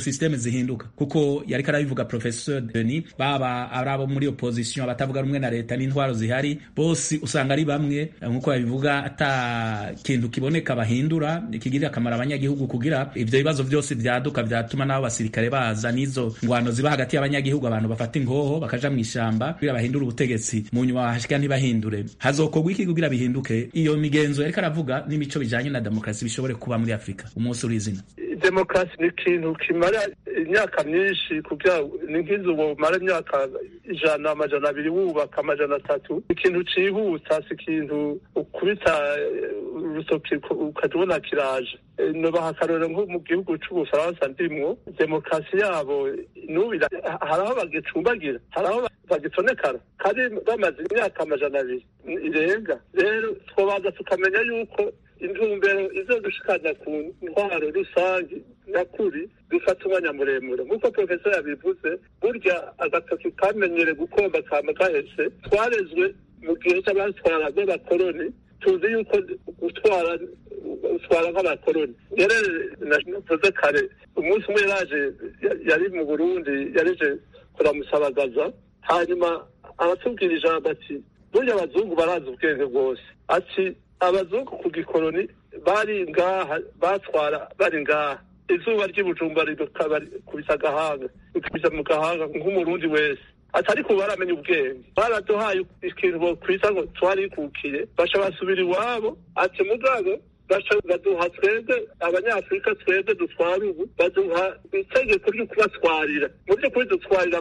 zihinduka kuko yari karabivuga Professeur Denis, baba arabo muri opposition abatavuga rumwe na leta n'intwaro zihari bose usanga ari bamwe nkuko babivuga, ata kintu kiboneka bahindura ikigirira akamaro abanyagihugu kugira ivyo bibazo byose vyaduka vyatuma nabo basirikare baza nizo ngwano ziba hagati y'abanyagihugu, abantu bafata ingoho bakaja mw'ishamba kugira bahindura ubutegetsi mu nyuma hashika ntibahindure. Hazokorwa iki kugira bihinduke iyo migenzo yari karavuga n'imico bijanye na demokrasi bishobore kuba muri Afrika umunsi urizina? Demokrasi ni ikintu kimara imyaka myinshi, kugira ni nk'inzu womara imyaka ijana amajana abiri wubaka amajana atatu, ikintu cihuta, si ikintu ukubita urutoki ukatubona kiraje. Nobaha akarorero nko mu gihugu c'Ubufaransa ndimwo, demokrasi yabo nubira haraho bagicumbagira, haraho bagitonekara kandi bamaze imyaka amajana abiri irenga. Rero twobanza tukamenya yuko intumbero izodushikana ku ntwaro rusange nakuri dufata umwanya muremure. Nk'uko professor yabivuze, burya agatoki kamenyere gukomba kama gahese. Twarezwe mu gihe cy'abatwara b'abakoloni, tuzi yuko gutwara utwara nk'abakoloni. Rero navuze kare, umunsi umwe yaraje, yari mu Burundi, yarije kuramusabagaza, hanyuma aratubwira ijambo ati burya abazungu barazi ubwenge bwose. Ati abazungu ku gikoloni bari ngaha, batwara bari ngaha, izuba ry'Ibujumbura rigakubita agahanga, rikubita mu gahanga nk'umurundi wese. Atari ko baramenya ubwenge, baraduhaye ikintu bokwita ngo twarikukiye, baca basubira iwabo. Ati mugabo baca baduha twebwe abanyafurika, twebwe dutwara ubu, baduha itegeko ryo kubatwarira, mu by'ukuri dutwarira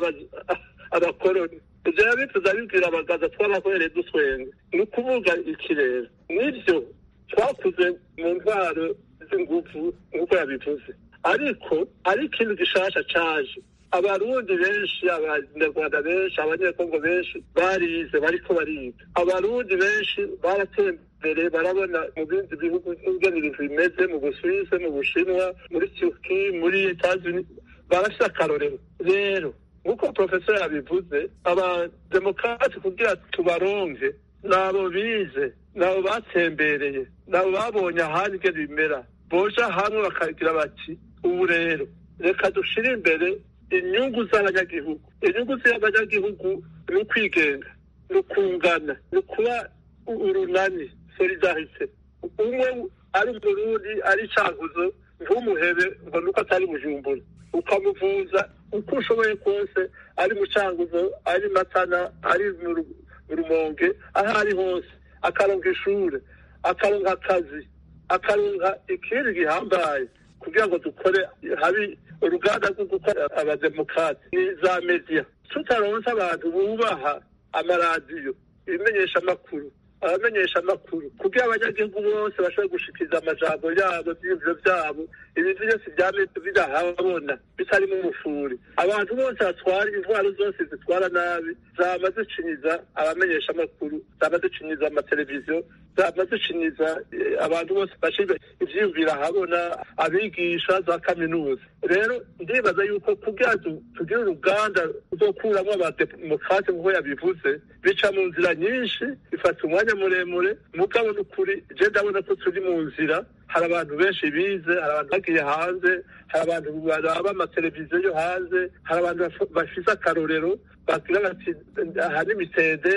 abakoloni. Ivyo yabivuze abibwira abagaza twarakoreye duswenge. Ni ukuvuga iki rero? Nivyo twakuze mu ntwaro z'ingufu nk'uko yabivuze, ariko ari ikintu gishasha caje. Abarundi benshi, abanyarwanda benshi, abanyekongo benshi barize, bariko bariga. Abarundi benshi baratembere, barabona mu bindi bihugu ingene ibintu bimeze, mu Busuwisi, mu Bushinwa, muri Turki, muri Etats-Unis, barafise akarorero. Rero nk'uko professor yabivuze, abademokrati kugira tubaronke nabo bize, nabo batembereye, nabo babonye ahandi ingene bimera, boja hamwe bakagira bati ubu rero reka dushire imbere inyungu z'abanyagihugu. Inyungu z'abanyagihugu ni ukwigenga, ni ukungana, ni ukuba urunani, solidarite. Umwe ari Umurundi, ari Cankuzo, ntumuhebe ngo nuko atari Bujumbura, ukamuvuza uko ushoboye kose, ari mu Cankuzo, ari Matana, ari mu Rumonge, aho ari hose, akaronka ishure, akaronka akazi, akaronka ikindi gihambaye kugira ngo dukore habi uruganda rwo gukora abademokrati. Ni za media, tutaronse abantu bubaha amaradiyo, ibimenyesha amakuru, abamenyesha amakuru, kugira abanyagihugu bose bashobore gushikiriza amajambo yabo, ivyiyumviro vyabo, ibintu byose vyame bidahabona, bitarimo umufuri. Abantu bose batwara intwaro zose zitwara nabi, zama zicinyiza abamenyesha amakuru, zama zicinyiza amateleviziyo, zama zicinyiza abantu bose bashira ivyiyumviro ahabona, abigisha za kaminuza. Rero ndibaza yuko kugira tugire uruganda ruzokuramwo abademokrate nk'uko yabivuze, bica mu nzira nyinshi, bifata umwanya muremure. Mugabo n'ukuri je ndabona ko turi mu nzira. Hari abantu benshi bize, hari abantu bagiye hanze, hari abantu baraba amateleviziyo yo hanze, hari abantu bafise akarorero, bagira bati aha n'imitende,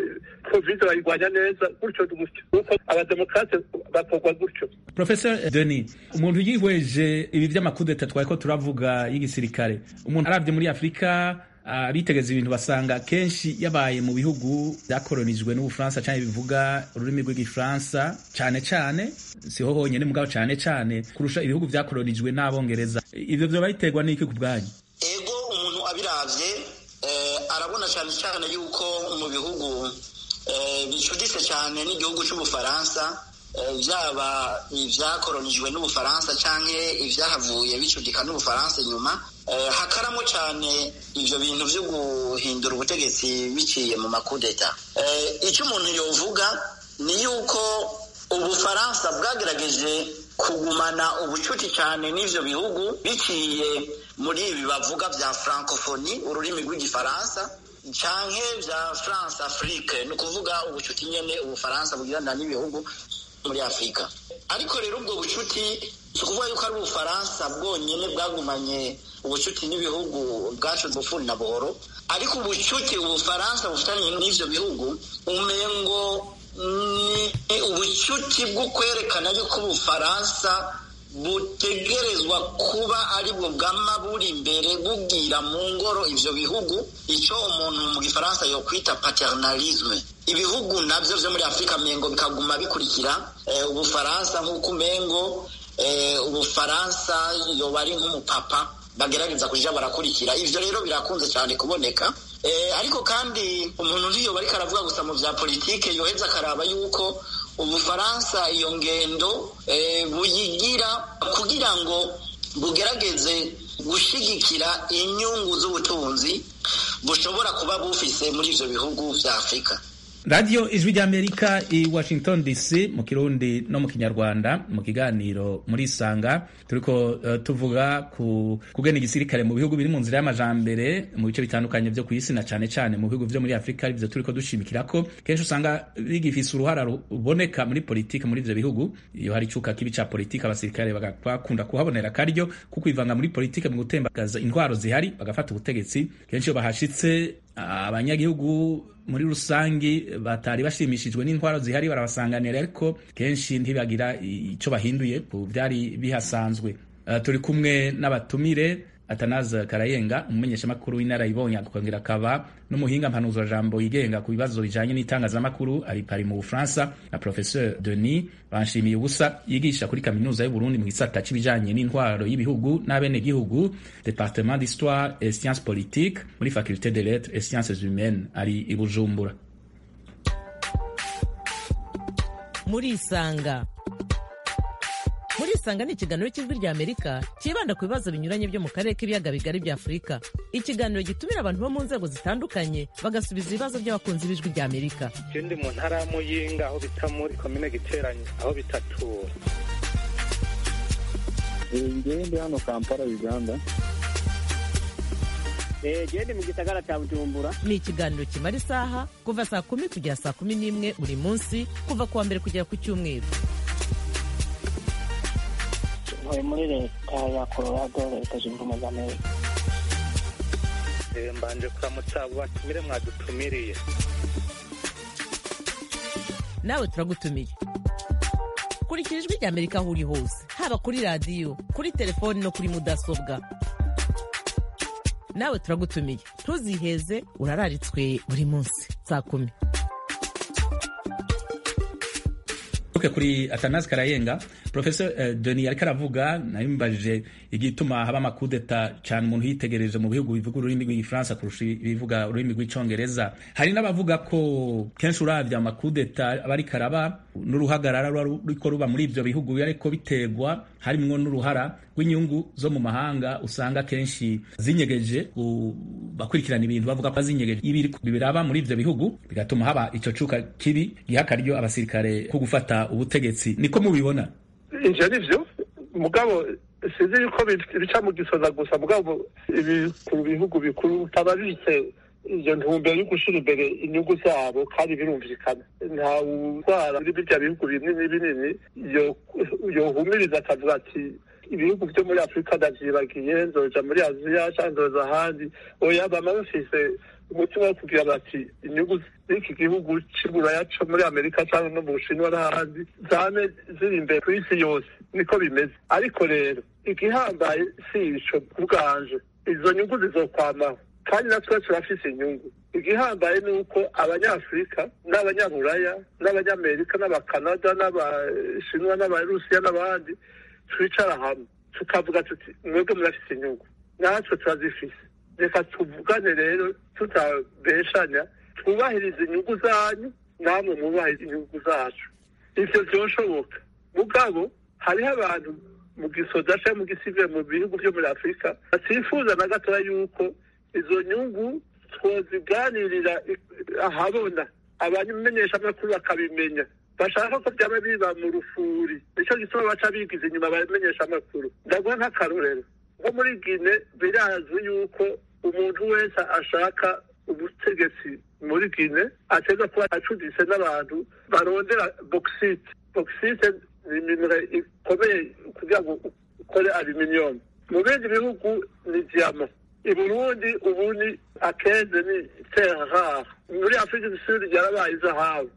covid bayirwanya neza, gutyo gutyo. Kuko abademokrate bakorwa gutyo. Professor Denis, umuntu yihweje ibi vy'amakudeta twariko turavuga y'igisirikare, umuntu aravye muri Afrika abitegeza ibintu basanga kenshi yabaye mu bihugu byakolonijwe n'Ubufaransa cyane bivuga ururimi rw'igifaransa cyane cyane, siho honyene mugabo cyane cyane kurusha ibihugu byakolonijwe n'Abongereza. Ivyo byo bayiterwa n'iki ku bwanyu? Ego umuntu abiravye eh, arabona cyane cyane yuko mu bihugu eh, bicuditse cyane n'igihugu cy'Ubufaransa, byaba ivyakolonijwe n'Ubufaransa canke ivyahavuye bicudika n'Ubufaransa nyuma, hakaramo cyane ivyo bintu vyo guhindura ubutegetsi biciye mu makudeta. Icyo umuntu yovuga ni yuko Ubufaransa bwagerageje kugumana ubucuti cyane n'ivyo bihugu biciye muri ibi bavuga vya francophonie, ururimi rw'igifaransa, canke vya France Afrique, ni ukuvuga ubucuti nyene Ubufaransa bugirana n'ibihugu muri Afurika. Ariko rero ubwo bucuti si ukuvuga yuko ari Ubufaransa bwonyene bwagumanye ubucuti n'ibihugu bwacu bufuni na buhoro, ariko ubucuti Ubufaransa bufitanye n'ivyo bihugu umengo ni ubucuti bwo kwerekana yuko Ubufaransa butegerezwa kuba aribwo bwama buri imbere bugira mu ngoro ivyo bihugu, ico umuntu mu gifaransa yo kwita paternalisme. Ibihugu navyo vyo muri Afrika mengo bikaguma bikurikira e, Ubufaransa nk'uko mengo e, Ubufaransa yo bari nk'umupapa bagerageza kuja barakurikira. Ivyo rero birakunze cyane kuboneka. E, ariko kandi umuntu ndiyo bari karavuga gusa mu vya politike yoheza karaba yuko Ubufaransa iyo ngendo e, buyigira kugira ngo bugerageze gushigikira inyungu z'ubutunzi bushobora kuba bufise muri ivyo bihugu vya Afrika. Radio Ijwi ry'Amerika i Washington D C mu Kirundi no mu Kinyarwanda mu kiganiro muri Isanga turiko uh, tuvuga ku kugena igisirikare mu bihugu biri mu nzira y'amajambere mu bice bitandukanye vyo kwisi na cane cane mu bihugu vyo muri Afrika. Ivyo turiko dushimikirako kenshi usanga bigifise uruhara ruboneka muri politike muri ivyo bihugu. Iyo hari cuka kibi ca politike abasirikare bagakunda kuhabonera karyo kukwivanga muri politike mu gutembagaza intwaro zihari bagafata ubutegetsi. Kenshi iyo bahashitse abanyagihugu muri rusangi batari bashimishijwe n'intwaro zihari barabasanganira, ariko kenshi ntibagira ico bahinduye ku byari bihasanzwe. Uh, turi kumwe n'abatumire Atanaze Karayenga, umumenyesha makuru w'intara y'Ibonye, akongera akaba n'umuhinga mpanuzwa jambo yigenga ku bibazo bijanye n'itangazamakuru ari pari mu Bufaransa, na Professeur Denis Banshimiye ubusa yigisha kuri kaminuza y'u Burundi mu gisata c'ibijanye n'intwaro y'ibihugu n'abene gihugu, Département d'Histoire et Sciences Politiques muri Faculté des Lettres et Sciences Humaines ari i Bujumbura. Muri Isanga Muri Isanga ni ikiganiro cy'Ijwi ry'Amerika kibanda ku bibazo binyuranye byo mu karere k'ibiyaga bigari bya Afurika. Ikiganiro gitumira abantu bo mu nzego zitandukanye bagasubiza ibibazo by'abakunzi b'Ijwi ry'Amerika. Ndi mu ntara ya Muyinga aho bita muri komine Giteranyi aho bitatura. Ngende hano Kampala Uganda. Eh gende mu gisagara cya Bujumbura. Ni ikiganiro kimara isaha kuva saa kumi kugera saa kumi n'imwe buri munsi kuva kuwa mbere kugera ku Cyumweru. Ntuye muri leta ya Colorado leta zunze ubumwe za Amerika. Eh mbanje kuramutsa abo batumire mwadutumiriye. Nawe turagutumiye. Kurikira Ijwi ry'Amerika aho uri hose, haba kuri radio, kuri telefone no kuri mudasobwa. Nawe turagutumiye. Ntuziheze, urararitswe buri munsi saa kumi. Okay, kuri Atanaze Karayenga, Professor uh, Denis ariko aravuga nayimbajije igituma haba makudeta cyane umuntu yitegereje mu bihugu bivuga ururimi rw'Igifaransa kurusha bivuga ururimi rw'Icongereza. Hari n'abavuga ko kenshi uravya makudeta abari karaba n'uruhagarara ruriko ruba muri ivyo bihugu ariko bitegwa harimwo n'uruhara rw'inyungu zo mu mahanga usanga kenshi zinyegeje bakurikirana ibintu bavuga ko zinyegeje ibiri biraba muri ivyo bihugu bigatuma haba ico cuka kibi gihakaryo abasirikare ko gufata ubutegetsi. Niko mubibona? Ivyo nivyo mugabo sinzi yuko bica mu gisoza gusa, mugabo ibikuru bihugu bikuru tababitse iyo ntumbero yo gushira imbere inyungu zabo kandi birumvikana. Nta uzara muri bijya bihugu binini binini yo yohumiriza akavuga ati ibihugu byo muri Afrika ndavyibagiye nzoja muri Aziya cyangwa nzoza ahandi. Oya bama bafise umutima wo kugira bati inyungu z'iki gihugu c'Iburaya co muri Amerika cyangwa no mu Bushinwa n'ahandi zame ziri imbere ku isi yose. Niko bimeze. Ariko rero igihambaye si ico bwanje, izo nyungu zizokwamaho kandi natwe turafise inyungu. Igihambaye ni uko abanyafurika n'abanyaburaya n'abanyamerika n'abakanada n'abashinwa n'abarusiya n'abandi twicara hamwe tukavuga tuti mwebwe murafise inyungu natwe turazifise, reka tuvugane rero tutabeshanya, twubahiriza inyungu zanyu namwe mwubahiriza inyungu zacu. Ivyo vyoshoboka. Mugabo hariho abantu mu gisoda canke mu gisivile mu bihugu vyo muri Afurika batifuza na gatoya yuko izo nyungu twoziganirira ahabona abamenyesha amakuru bakabimenya. Bashaka ko byaba biba mu rufuri, nico gituma baca bigize inyuma bamenyesha amakuru. Ndaguha nk'akarorero nko muri Guinée birazwi yuko umuntu wese ashaka ubutegetsi muri Gine ateza kuba acuditse n'abantu barondera bauxite. Bauxite ni minere ikomeye kugira ngo ukore aluminium. Mu bindi bihugu ni diamant. I Burundi ubu ni akeze ni terre rare. Muri Afrika du Sud yarabaye izahabu.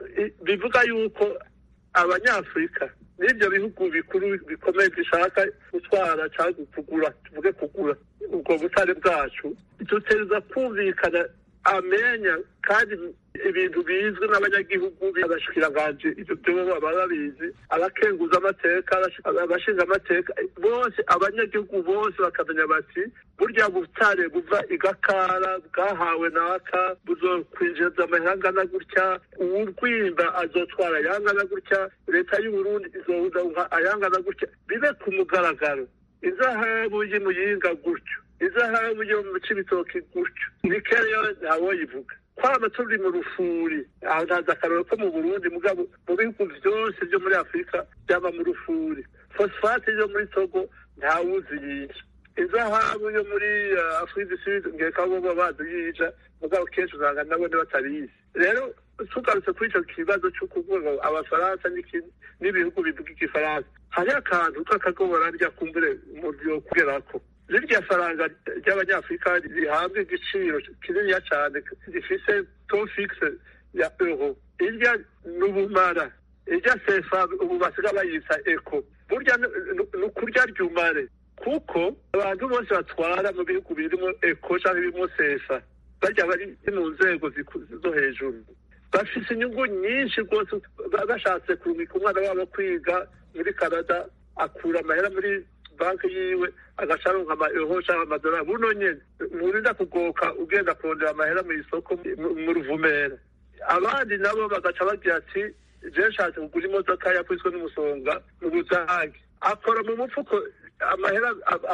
Bivuga yuko abanyafrika n'ibyo bihugu bikuru bikomeye bishaka gutwara cyangwa kugura, tuvuge kugura ubwo butare bwacu, dutegereza kumvikana amenya kandi ibintu bizwi n'abanyagihugu abashikiranganje ibyo byo baba babizi, abakenguza amateka, abashinga amateka bose, abanyagihugu bose bakamenya bati burya butare buva igakara bwahawe naka buzokwinjiza amahanga na gutya, uwurwimba azotwara ayanga na gutya, leta y'u Burundi izohuza ayanga na gutya, bibe ku mugaragaro. Izahabu y'imuyinga gutyo, izahabu yo mu Cibitoki gutyo, nikeyo ntawo yivuga. Kwama turi mu rufuri, aho ntaza akaroro ko mu Burundi, mugabo mu bihugu byose byo muri Afrika byaba mu rufuri. Phosphate yo muri Togo ntawuzi yica. Izahabu yo muri uh, Afrika du Sud ngeka bo babazi yica, mugabo kenshi usanga nabo batabizi. Rero tugarutse kuri icyo kibazo cyo kuvuga abafaransa n'ibihugu bivuga igifaransa, hari akantu k'akagobora rya kumbure mu byo kugerako. Zirya faranga ry'abanyafrika rihabwa igiciro kinini cyane, gifise taux fixe ya euro. Irya n'ubumara, irya sefa ubu basiga bayita eco. Burya n'ukurya ryumare, kuko abantu bose batwara mu bihugu birimo eco cyangwa birimo sefa bajya bari mu nzego zo hejuru, bafise inyungu nyinshi rwose. Bashatse kurumika umwana wabo kwiga muri Canada, akura amahera muri banki yiwe agacaronka ama euro cyangwa amadolari. Buno nyene murinda kugoka ugenda kurondera amahera mu isoko mu ruvumera. Abandi nabo bagaca bagira ati je nshatse kugura imodoka yakwiswe n'umusonga mu Budage, akora mu mufuko amahera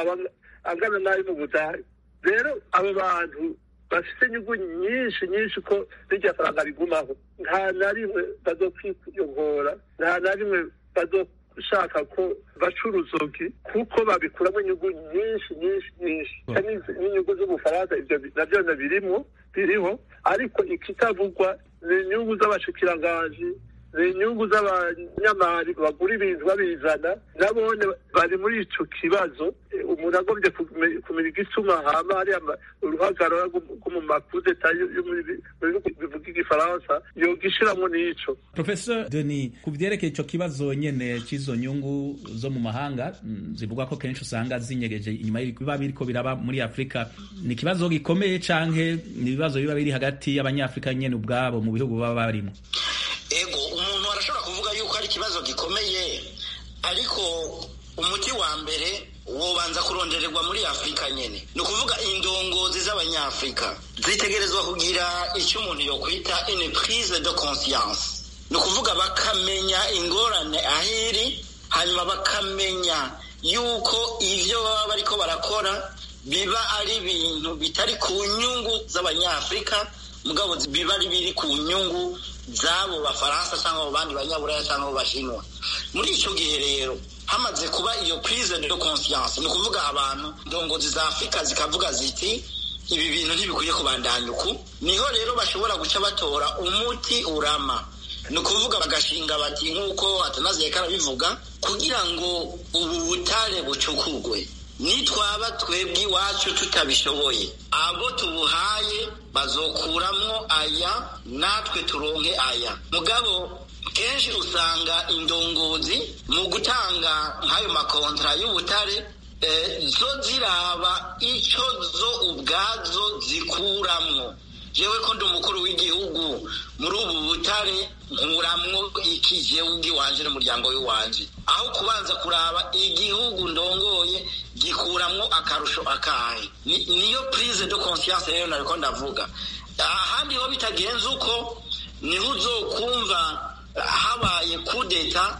angana nayo mu Budage. Rero abo bantu bafite inyungu nyinshi nyinshi ko rijya faranga rigumaho, nta na rimwe bazokwiyongora, nta na rimwe bazoshaka ko bacuruzogi, kuko babikuramo inyungu nyinshi nyinshi nyinshi. N'inyungu z'Ubufaransa ibyo navyo birimo biriho, ariko ikitavugwa ni inyungu z'abashikiranganji, ni inyungu z'abanyamari bagura ibintu babizana, nabone bari muri ico kibazo. Umuntu agombye kumenya igituma hama hari uruhagarara rwo mu makudeta yo mu bihugu bivuga igifaransa, yogishiramo n'ico. Professor Denis, ku vyerekeye ico kibazo nyene c'izo nyungu zo mu mahanga zivuga ko kenshi usanga zinyegeje inyuma y'ibiba biriko biraba muri Afrika, ni ikibazo gikomeye canke ni ibibazo biba biri hagati y'abanyafrika nyene ubwabo mu bihugu baba barimo? Ego, umuntu arashobora kuvuga yuko ari ikibazo gikomeye, ariko umuti wa mbere wobanza kurondererwa muri Afrika nyene. Ni ukuvuga indongozi z'abanyafrika zitegerezwa kugira icyo umuntu yokwita une prise de conscience. Ni ukuvuga bakamenya ingorane ahiri, hanyuma bakamenya yuko ivyo baba bariko barakora biba ari ibintu bitari ku nyungu z'abanyafrika, mugabo biba ari biri ku nyungu zabo bafaransa cyangwa abandi banyaburaya cyangwa bashinwa. Muri ico gihe rero hamaze kuba iyo prise de conscience, ni ukuvuga abantu ndongozi za Afrika zikavuga ziti ibi bintu ntibikwiye kubandanya uku, niho rero bashobora guca batora umuti urama. Ni ukuvuga bagashinga bati nk'uko Atanazi karabivuga, kugira ngo ubu butare bucukurwe nitwaba twebwe iwacu tutabishoboye, abo tubuhaye bazokuramwo aya natwe turonke aya. Mugabo kenshi usanga indongozi mu gutanga nk'ayo makontra y'ubutare eh, zo ziraba ico zo ubwazo zikuramwo. Jewe ko ndi umukuru w'igihugu, muri ubu butare nkuramwo iki jewe ubwiwanje n'umuryango w'iwanje, aho kubanza kuraba igihugu ndongoye gikuramwo akarusho akahe. Ni, niyo prise de conscience rero nariko ndavuga. Ahandi ho bitagenze uko niho uzokumva habaye kudeta,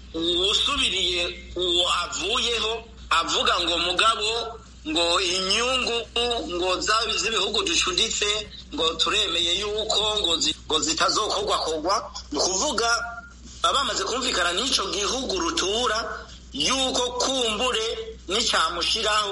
usubiriye uwo avuyeho avuga ngo mugabo ngo inyungu ngo zabi z'ibihugu dushuditse ngo turemeye yuko ngo ngo zitazokorwa kogwa. Ni ukuvuga abamaze kumvikana n'ico gihugu rutura yuko kumbure n'icyamushiraho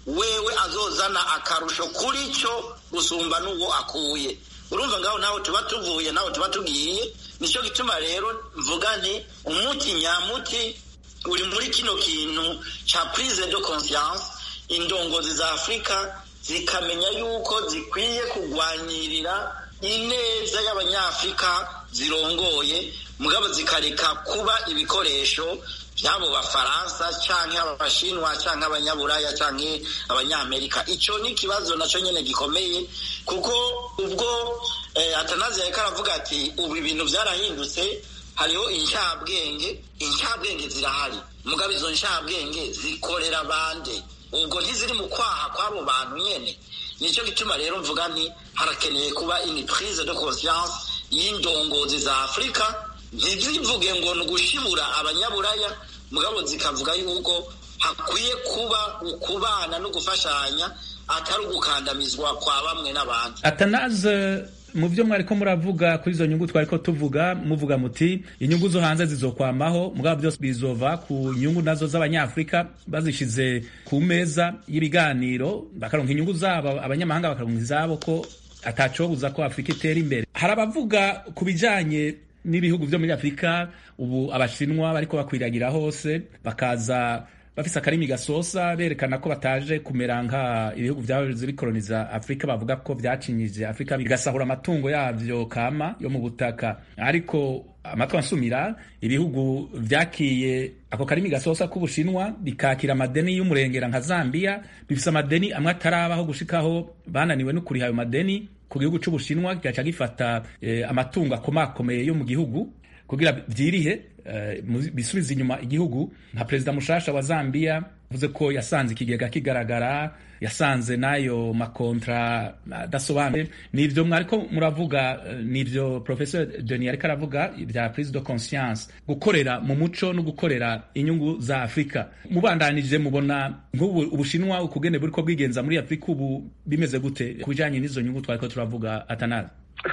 wewe azozana akarusho kuri cyo gusumba n'uwo akuye. Urumva ngaho naho tuba tuvuye naho tuba tugiye. Nico gituma rero mvuga nti umuti nyamuti uri muri kino kintu ca prise de conscience, indongozi za Afrika zikamenya yuko zikwiye kugwanyirira ineza y'abanyafrika zirongoye, mugabo zikareka kuba ibikoresho byabo bafaransa canke abashinwa canke abanyaburaya canke abanyamerika. Ico ni kibazo naco nyene gikomeye, kuko ubwo eh, Atanazi yariko aravuga ati ubu ibintu vyarahindutse, hariho inshabwenge. Inshabwenge zirahari, mugabo izo nshabwenge zikorera bande? Ubwo ntiziri mu kwaha kw'abo bantu nyene. Nico gituma rero mvuga nti harakeneye kuba une prise de conscience y'indongozi za Afrika, ntizivuge ngo nugushibura abanyaburaya, mugabo zikavuga yuko hakwiye kuba ukubana no gufashanya, atari ugukandamizwa kwa bamwe n'abandi. Atanaze, mu byo mwariko muravuga kuri izo nyungu twariko tuvuga, muvuga muti inyungu zo hanze zizokwamaho, mugabo byose bizova ku nyungu nazo z'abanyafrika bazishize ku meza y'ibiganiro, bakaronka inyungu zabo, abanyamahanga bakaronka izabo, ko atacobuza ko Afrika itera imbere. Harabavuga ku bijanye n'ibihugu byo muri Afrika, ubu abashinwa bariko bakwiragira hose, bakaza bafise akarimi gasosa berekana ko bataje kumera nka ibihugu vyahoze bikoloniza Afrika, bavuga ko vyacinyije Afrika bigasahura amatungo yavyo kama yo mu butaka. Ariko amatwa nsumira, ibihugu vyakiye ako karimi gasosa k'Ubushinwa bikakira amadeni y'umurengera nka Zambia, bifise amadeni amwe atarabaho gushikaho bananiwe no kuriha ayo madeni ku gihugu c'Ubushinwa, kigaca gifata eh, amatungo akomakomeye yo mu gihugu kugira vyirihe uh, bisubiza inyuma igihugu. Nka Perezida mushasha wa Zambia vuze ko yasanze ikigega kigaragara, yasanze nayo makontra adasobanuye. Uh, nivyo mwariko muravuga, uh, nivyo Professor Denis ariko aravuga bya prise de conscience, gukorera mu muco no gukorera inyungu za Afrika. Mubandanije mubona nk'ubu Ubushinwa ukugene buriko bwigenza muri Afrika ubu bimeze gute kubijanye n'izo nyungu twariko turavuga Atanazi?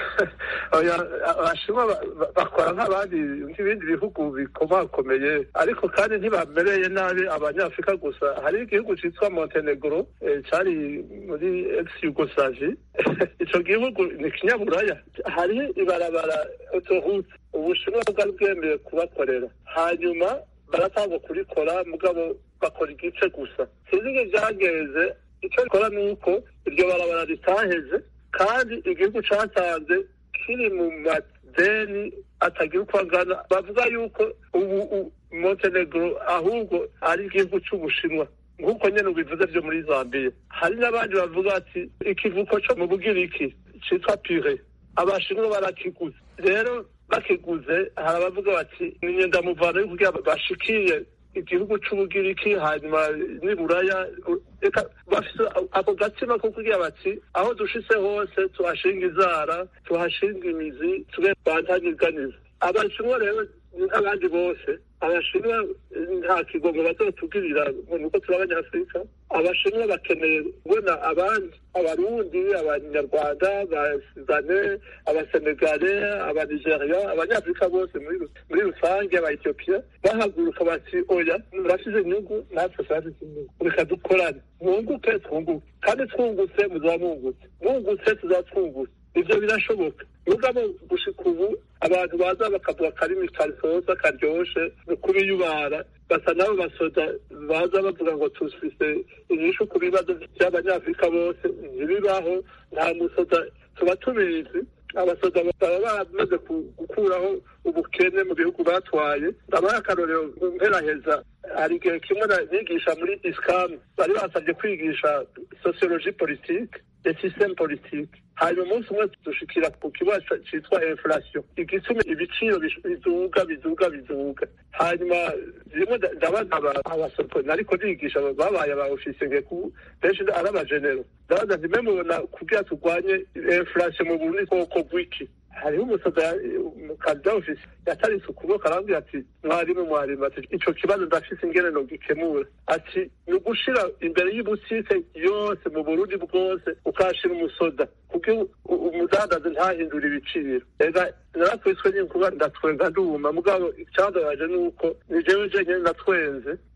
Abashinwa bakora nk'abandi nk'ibindi bihugu bikomakomeye, ariko kandi ntibamereye nabi abanyafrika gusa. Hari igihugu citwa Montenegro cari muri ex-Yugoslavie. Ico gihugu ni kinyaburaya, hari ibarabara autoroute Ubushinwa bwari bwemeye kubakorera, hanyuma baratanga kurikora, mugabo bakora igice gusa. Sinzi vyagenze, ico bikora nuko iryo barabara ritaheze, kandi igihugu catanze kiri mu madeni atagira uko angana. Bavuga yuko ubu Montenegro ahubwo ari igihugu c'Ubushinwa, nk'uko nyene ubivuze vyo muri Zambia. Hari n'abandi bavuga ati ikivuko co mu Bugiriki citwa Pire abashinwa barakiguze. Rero bakiguze, hari abavuga bati ni nyendamuvano yo kugira bashikiye igihugu c'Ubugiriki, hanyuma n'iburaya. Eka bafise ako gatsima ko kugira bati aho dushitse hose tuhashinga izara, tuhashinga imizi, tube bantanyiganiza. Abashinwa rero n'abandi bose, abashinwa nta kigongo bazotugirira nuko turi abanyafrika. Abashinwa bakeneye kubona abandi, abarundi, abanyarwanda, abasudane, abasenegale, abanigeria, abanyafrika bose muri rusange, abaethiopia bahaguruka bati oya, murashize inyungu natwe turafise inyungu, reka dukorane, mwunguke twunguke, kandi twungutse muzaba mwungutse, mwungutse tuzaba twungutse. Ivyo birashoboka. Mugabo gushika ubu abantu baza bakavuga akarimi kasoza karyoshe no kubiyubara, basa nabo basoda baza bavuga ngo tufise inyishu ku bibazo by'abanyafrika bose. Ntibibaho, nta musoda tuba tubizi. Abasoda baba bamaze gukuraho ubukene mu bihugu batwaye. Ndabaha akarorero mu mperaheza, hari igihe kimwe nigisha muri ISCAM, bari basabye kwigisha sociologie politique et système politique. Hanyuma umunsi umwe dushikira ku kibazo citwa inflation, igituma ibiciro biduga biduga biduga. Hanyuma rimwe ndabaza abasopo nariko nigisha babaye aba ofisiye ku benshi ari abagenero, ndabaza nti memubona kugira turwanye inflation mu Burundi koko gwiki. Hariho umusoda mukanda ofisi yataritse ukuboko arambwira ati mwarimu mwarimu ati ico kibazo ndafise ingene no gikemura, ati ni ugushira imbere y'ubutike yose mu Burundi bwose ukashira umusoda kuko umudandaza ntahindura ibiciro. Ega narakwiswe n'inkuba ndatwenga nduma, mugabo icyandabaje nuko ni jewe jenyene natwenze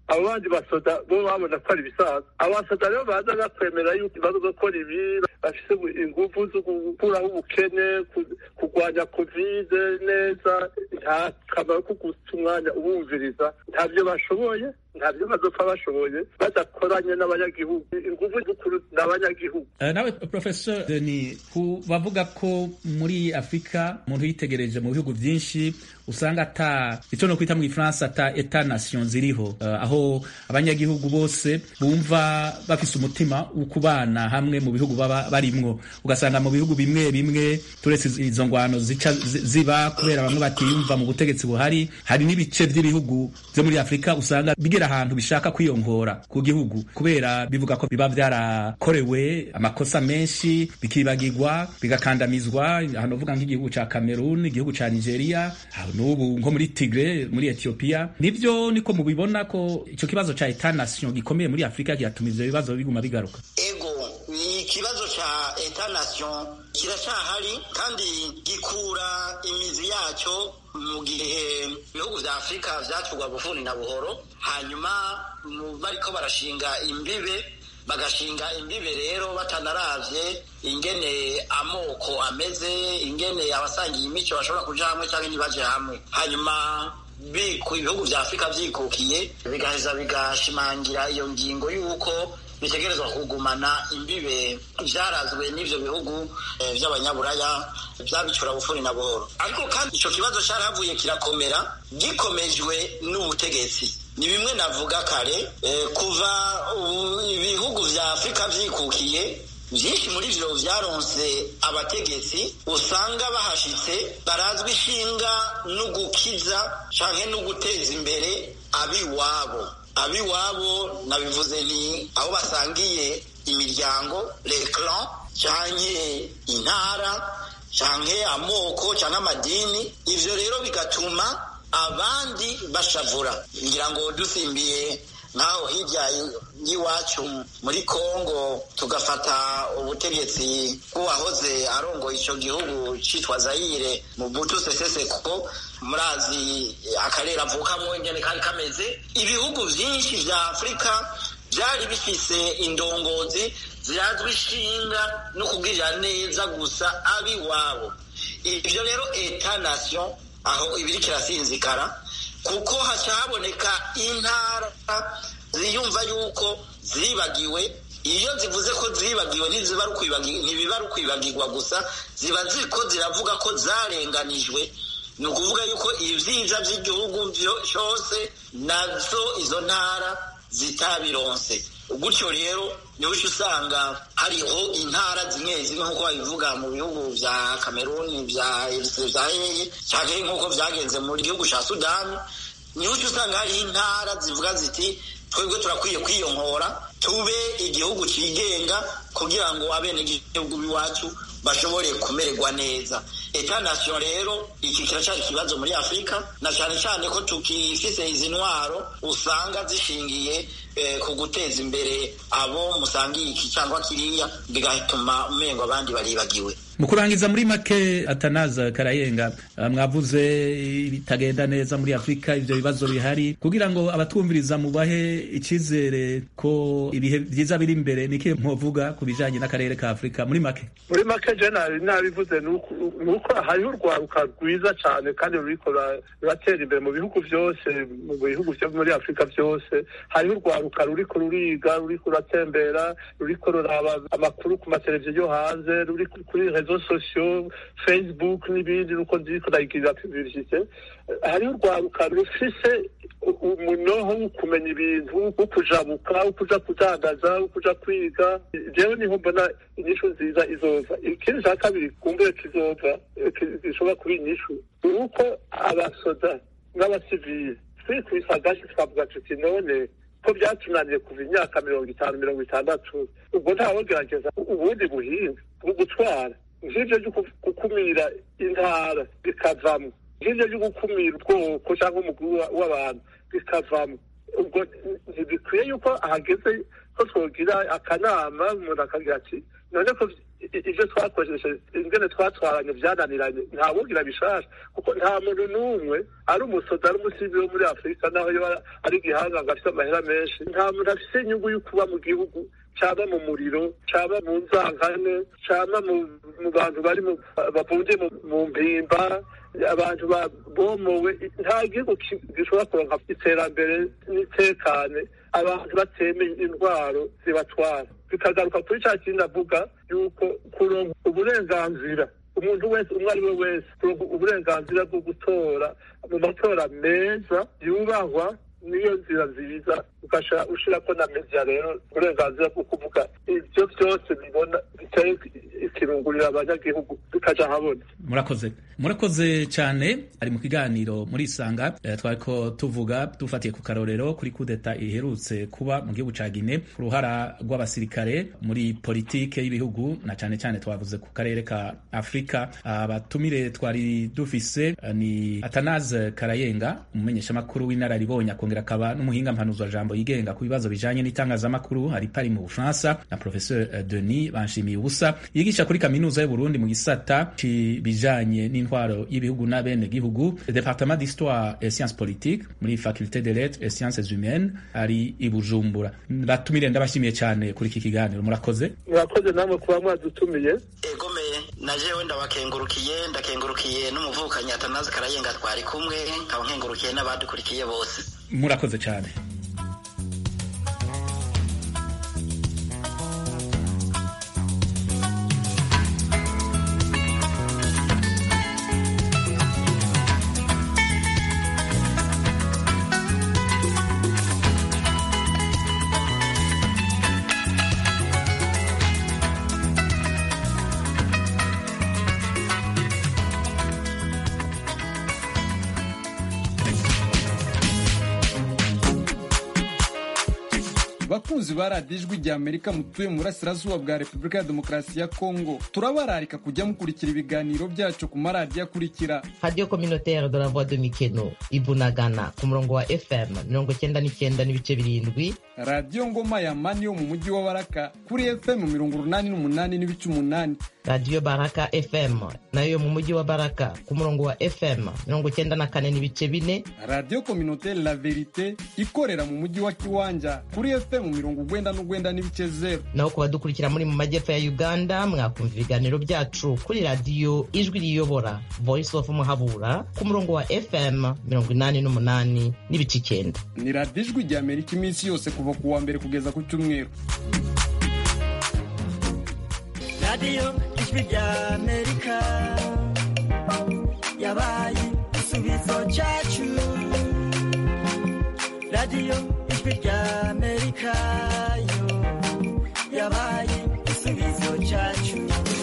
abo bandi basoda bo babona ko ari ibisaza abasoda rero baza bakwemera yuko baza gukora ibi bafise ingufu zo gukuraho ubukene kurwanya kovide neza nta kamaro ko guta umwanya ubumviriza ntabyo bashoboye ntabyo bazopfa bashoboye badakoranye n'abanyagihugu ingufu z'ukuri n'abanyagihugu. Uh, nawe Professor Denis, bavuga ko muri Afrika umuntu yitegereje mu bihugu byinshi usanga ata icyo no kwita mu Gifaransa ata etat nation ziriho, uh, aho abanyagihugu bose bumva bafise umutima wo kubana hamwe mu bihugu baba barimwo. Ugasanga mu bihugu bimwe bimwe turetse izo ngwano zica ziba kubera bamwe batiyumva mu butegetsi buhari, hari n'ibice by'ibihugu byo muri Afrika usanga bigera ahantu bishaka kwiyongora ku gihugu kubera bivuga ko biba byarakorewe amakosa menshi bikibagirwa bigakandamizwa. Hano uvuga nk'igihugu ca Cameroon, igihugu ca Nigeria, n'ubu nko muri Tigre muri Ethiopia. Nivyo niko mubibona ko ico kibazo ca etat nation gikomeye muri Afrika kiratuma ivyo bibazo biguma bigaruka? Ego, ni ikibazo ca etat nation kiracahari kandi gikura imizi yaco mu gihe ibihugu vya Afrika vyacurwa bufuni na buhoro, hanyuma bariko barashinga imbibe bagashinga imbibe rero batanaravye ingene amoko ameze, ingene abasangiye imico bashobora kuja hamwe canke ntibaje hamwe, hanyuma ku ibihugu vya Afrika vyikukiye bigaheza bigashimangira iyo ngingo y'uko bitegerezwa kugumana imbibe vyarazwe n'ivyo bihugu eh, vy'abanyaburaya vyabicura bufuni na buhoro. Ariko kandi ico kibazo caravuye kirakomera gikomejwe n'ubutegetsi. Ni bimwe navuga kare eh, kuva ibihugu vya Afrika vyikukiye vyinshi muri vyo vyaronse abategetsi usanga bahashitse barazwi ishinga no gukiza canke no guteza imbere abiwabo. Abiwabo nabivuze ni aho basangiye imiryango, les clans canke intara canke amoko canke amadini. Ivyo rero bigatuma abandi bashavura. Ngira ngo dusimbiye naho hirya y'iwacu muri Kongo tugafata ubutegetsi bw'uwahoze arongoye ico gihugu citwa Zaire Mobutu Sese Seko, murazi akarere avukamwo ingene kari kameze. Ibihugu vyinshi vya Afrika vyari bifise indongozi zirazwi ishinga no kubwirira neza gusa abiwabo. Ivyo rero etat nation aho ibiri kirasinzikara kuko haca haboneka intara ziyumva yuko zibagiwe. Iyo zivuze ko zibagiwe ntiziba ari ukwibagirwa gusa, ziba ziko ziravuga ko zarenganijwe. Ni ukuvuga yuko ivyiza vy'igihugu cyose nazo izo ntara zitabironse. Gutyo rero niho usanga hariho intara zimwe zimwe nk'uko babivuga mu bihugu vya Cameroon, vya Israel canke nk'uko vyagenze mu gihugu ca Sudan. Niho usanga hari intara zivuga ziti twebwe turakwiye kwiyonkora tube igihugu cigenga kugira ngo abene igihugu biwacu bashobore kumererwa neza. Etat nation rero iki kiracari ikibazo muri Afrika, na cyane cyane ko tukifise izi ntwaro usanga zishingiye eh, ku guteza imbere abo musangiye iki cyangwa kiriya, bigatuma umengo abandi baribagiwe. Mu kurangiza muri make, Atanaze Karayenga, mwavuze bitagenda neza muri Afrika, ivyo bibazo bihari, kugira ngo abatwumviriza mubahe ikizere ko ibihe byiza biri imbere, niki mwovuga ku bijanye n'akarere ka Afrika muri make? Muri make jenali nabivuze nuko hariho urwaruka rwiza cyane kandi ruriko ruratera imbere mu bihugu vyose, mu bihugu vyo muri Afrika vyose. Hariho urwaruka ruriko ruriga, ruriko ruratembera, ruriko ruraba amakuru ku mateleviziyo hanze, ruri kuri réseaux sociaux, Facebook n'ibindi, nuko ndiko ndayigirira publicité. Hariho urwaruka rufise umunoho wo kumenya ibintu, wo kujabuka, wo kuja kudandaza, wo kuja kwiga. Jewe niho mbona inyishu nziza izova. Ikindi ca kabiri kumbure kizova gishobora kuba inyishu nuko abasoda n'abasivile twikubise agashi twavuga tuti none ko byatunaniye kuva imyaka mirongo itanu mirongo itandatu, ubwo ntawogerageza ubundi buhinga bwo gutwara nk'ivyo vyo gukumira intara bikavamwo, nk'ivyo vyo gukumira ubwoko cyangwa umugwi w'abantu bikavamwo. Ubwo ntibikwiye yuko ahageze ko twogira akanama umuntu akagira ati none ko ivyo twakoresheje ingene twatwaranye vyananiranye nta wugira bishasha kuko nta muntu n'umwe ari umusoda ari umusivili wo muri Afurika naho yo ari igihanga afite amahera menshi nta muntu afise inyungu yo kuba mu gihugu caba mu muriro caba mu nzankane caba mu bantu bari bavunje mu mpimba abantu babomowe nta gihugu gishobora kuronka iterambere n'itekane abantu batemeye indwaro zibatwara bikagaruka kuri cya kintu avuga yuko kuronka uburenganzira umuntu wese umwe ari we wese kuronka uburenganzira bwo gutora mu matora meza yubahwa niyo nzira nziza ukasha ushirako na media rero uburenganzira bwo kuvuga ivyo vyose bibona biteye ikirungurira abanyagihugu bikaja habona. Murakoze murakoze cyane. Ari mu kiganiro muri Isanga eh, twariko tuvuga dufatiye ku karorero kuri kudeta iherutse kuba mu gihugu ca Guinea ku ruhara rw'abasirikare muri politike y'ibihugu na cyane cyane twavuze ku karere ka Afrika. Abatumire twari dufise uh, ni Atanaze Karayenga umumenyesha makuru w'inararibonye akongera akaba n'umuhinga mpanuzwa jambo yigenga ku bibazo bijanye n'itangazamakuru hari pari mu Bufaransa na Professeur uh, Denis Banshimiye ubusa yigisha kuri kaminuza y'u Burundi mu gisata bijanye n'intwaro y'ibihugu n'abene gihugu Departement d'Histoire et Sciences Politiques muri Faculté des Lettres et Sciences Humaines ari i Bujumbura. Batumire ndabashimiye cyane kuri iki kiganiro. Murakoze. Murakoze namwe kuba mwadutumiye. Egome najewe ndabakengurukiye ndakengurukiye n'umuvukanyi Atanaze Karayenga twari kumwe nkaba nkengurukiye n'abadukurikiye bose. Murakoze cyane. Bakunzi ba radiyo ijwi rya Amerika mutuye mu burasirazuba bwa Repubulika ya Demokarasi ya Kongo turabararika kujya mukurikira ibiganiro byacu ku maradiyo akurikira: Radio Communautaire de la Voix de Mikeno Ibunagana ku murongo wa F M mirongo cyenda n'icyenda n'ibice birindwi, Radio Ngoma ya Mani yo mu mujyi wa Baraka kuri F M mirongo urunani n'umunani n'ibice umunani, Radio Baraka F M nayo mu mujyi wa Baraka ku murongo wa F M mirongo cyenda na kane n'ibice bine, Radio Communautaire La Verite ikorera mu mujyi wa Kiwanja kuri F M mirongo ugwenda n'ugwenda n'ibice zero. Naho kubadukurikira muri mu majyepfo ya Uganda mwakumva ibiganiro byacu kuri radio Ijwi Riyobora Voice of Muhabura ku murongo wa F M mirongo inani n'umunani n'ibice icyenda. Ni Radio Ijwi rya Amerika iminsi yose kuva ku wa mbere kugeza ku cyumweru. Radio Ijwi rya Amerika yabaye igisubizo cyacu. Radio Ijwi rya Amerika yo yabaye igisubizo cyacu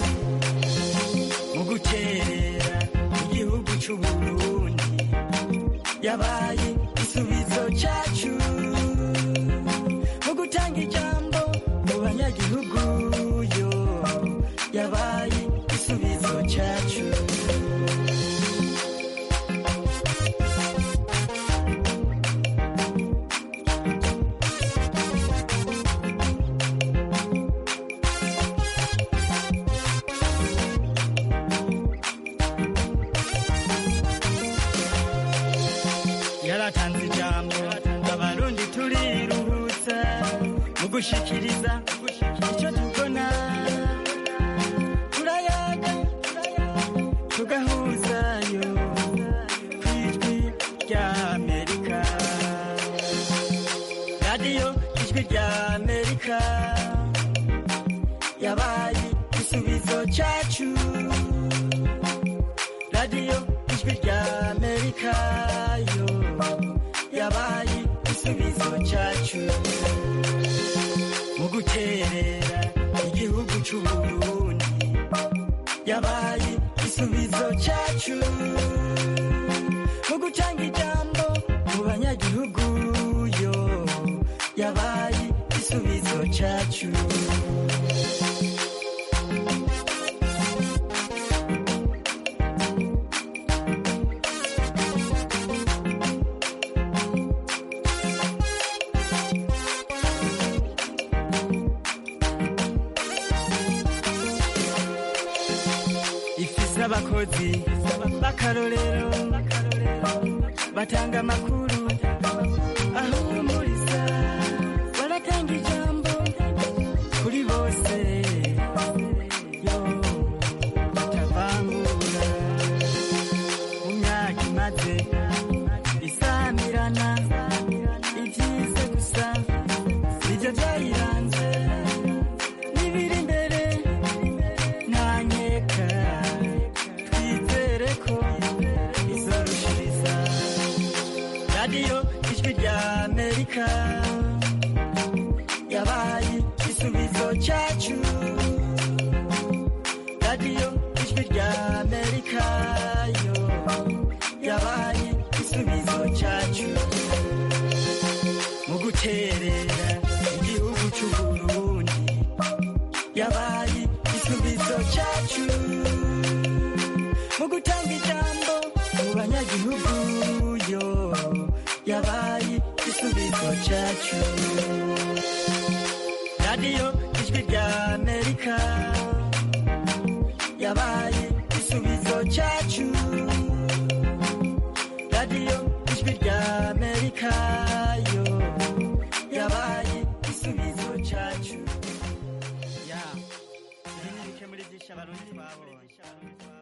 mu guterera igihugu cy'u Burundi, yabaye igisubizo cyacu mu gutanga ijambo mu banyagihugu yo yabaye igisubizo cyacu. Yaratanze ijambo abarundi turiruhutsa mu gushikiriza icyo tubona, turayaga tugahuzayo ku Ijwi rya Amerika. Radio Ijwi rya Amerika yabaye igisubizo cyacu. Radio Ijwi rya Amerika yo yabaye igisubizo cyacu mu guterera igihugu cy'u Burundi, yabaye igisubizo cyacu mu gutanga ijambo mu banyagihugu yo yabaye igisubizo cyacu. abakozi b'akarorero batanga amakuru ahumuriza baratanga ijambo kuri bose yo batavangura mu myaka imaze isamirana ibyiza gusa nibyo byayiranze n'ibiri imbere ntanyeka twizere ko izorushiriza radiyo ijwi rya amerika yabaye igisubizo cyacu radiyo ijwi rya amerika yo yabaye igisubizo cyacu mu guterera igihugu cy'uburundi yabaye igisubizo cyacu mu gutanga ijambo mu banyagihugu yo yabaye igisubizo cyacu radiyo ijwi rya amerika yabaye igisubizo cyacu radiyo ijwi rya amerika yo yabaye igisubizo cyacu ya ibi ni bike muri byinshi abarundi twabonye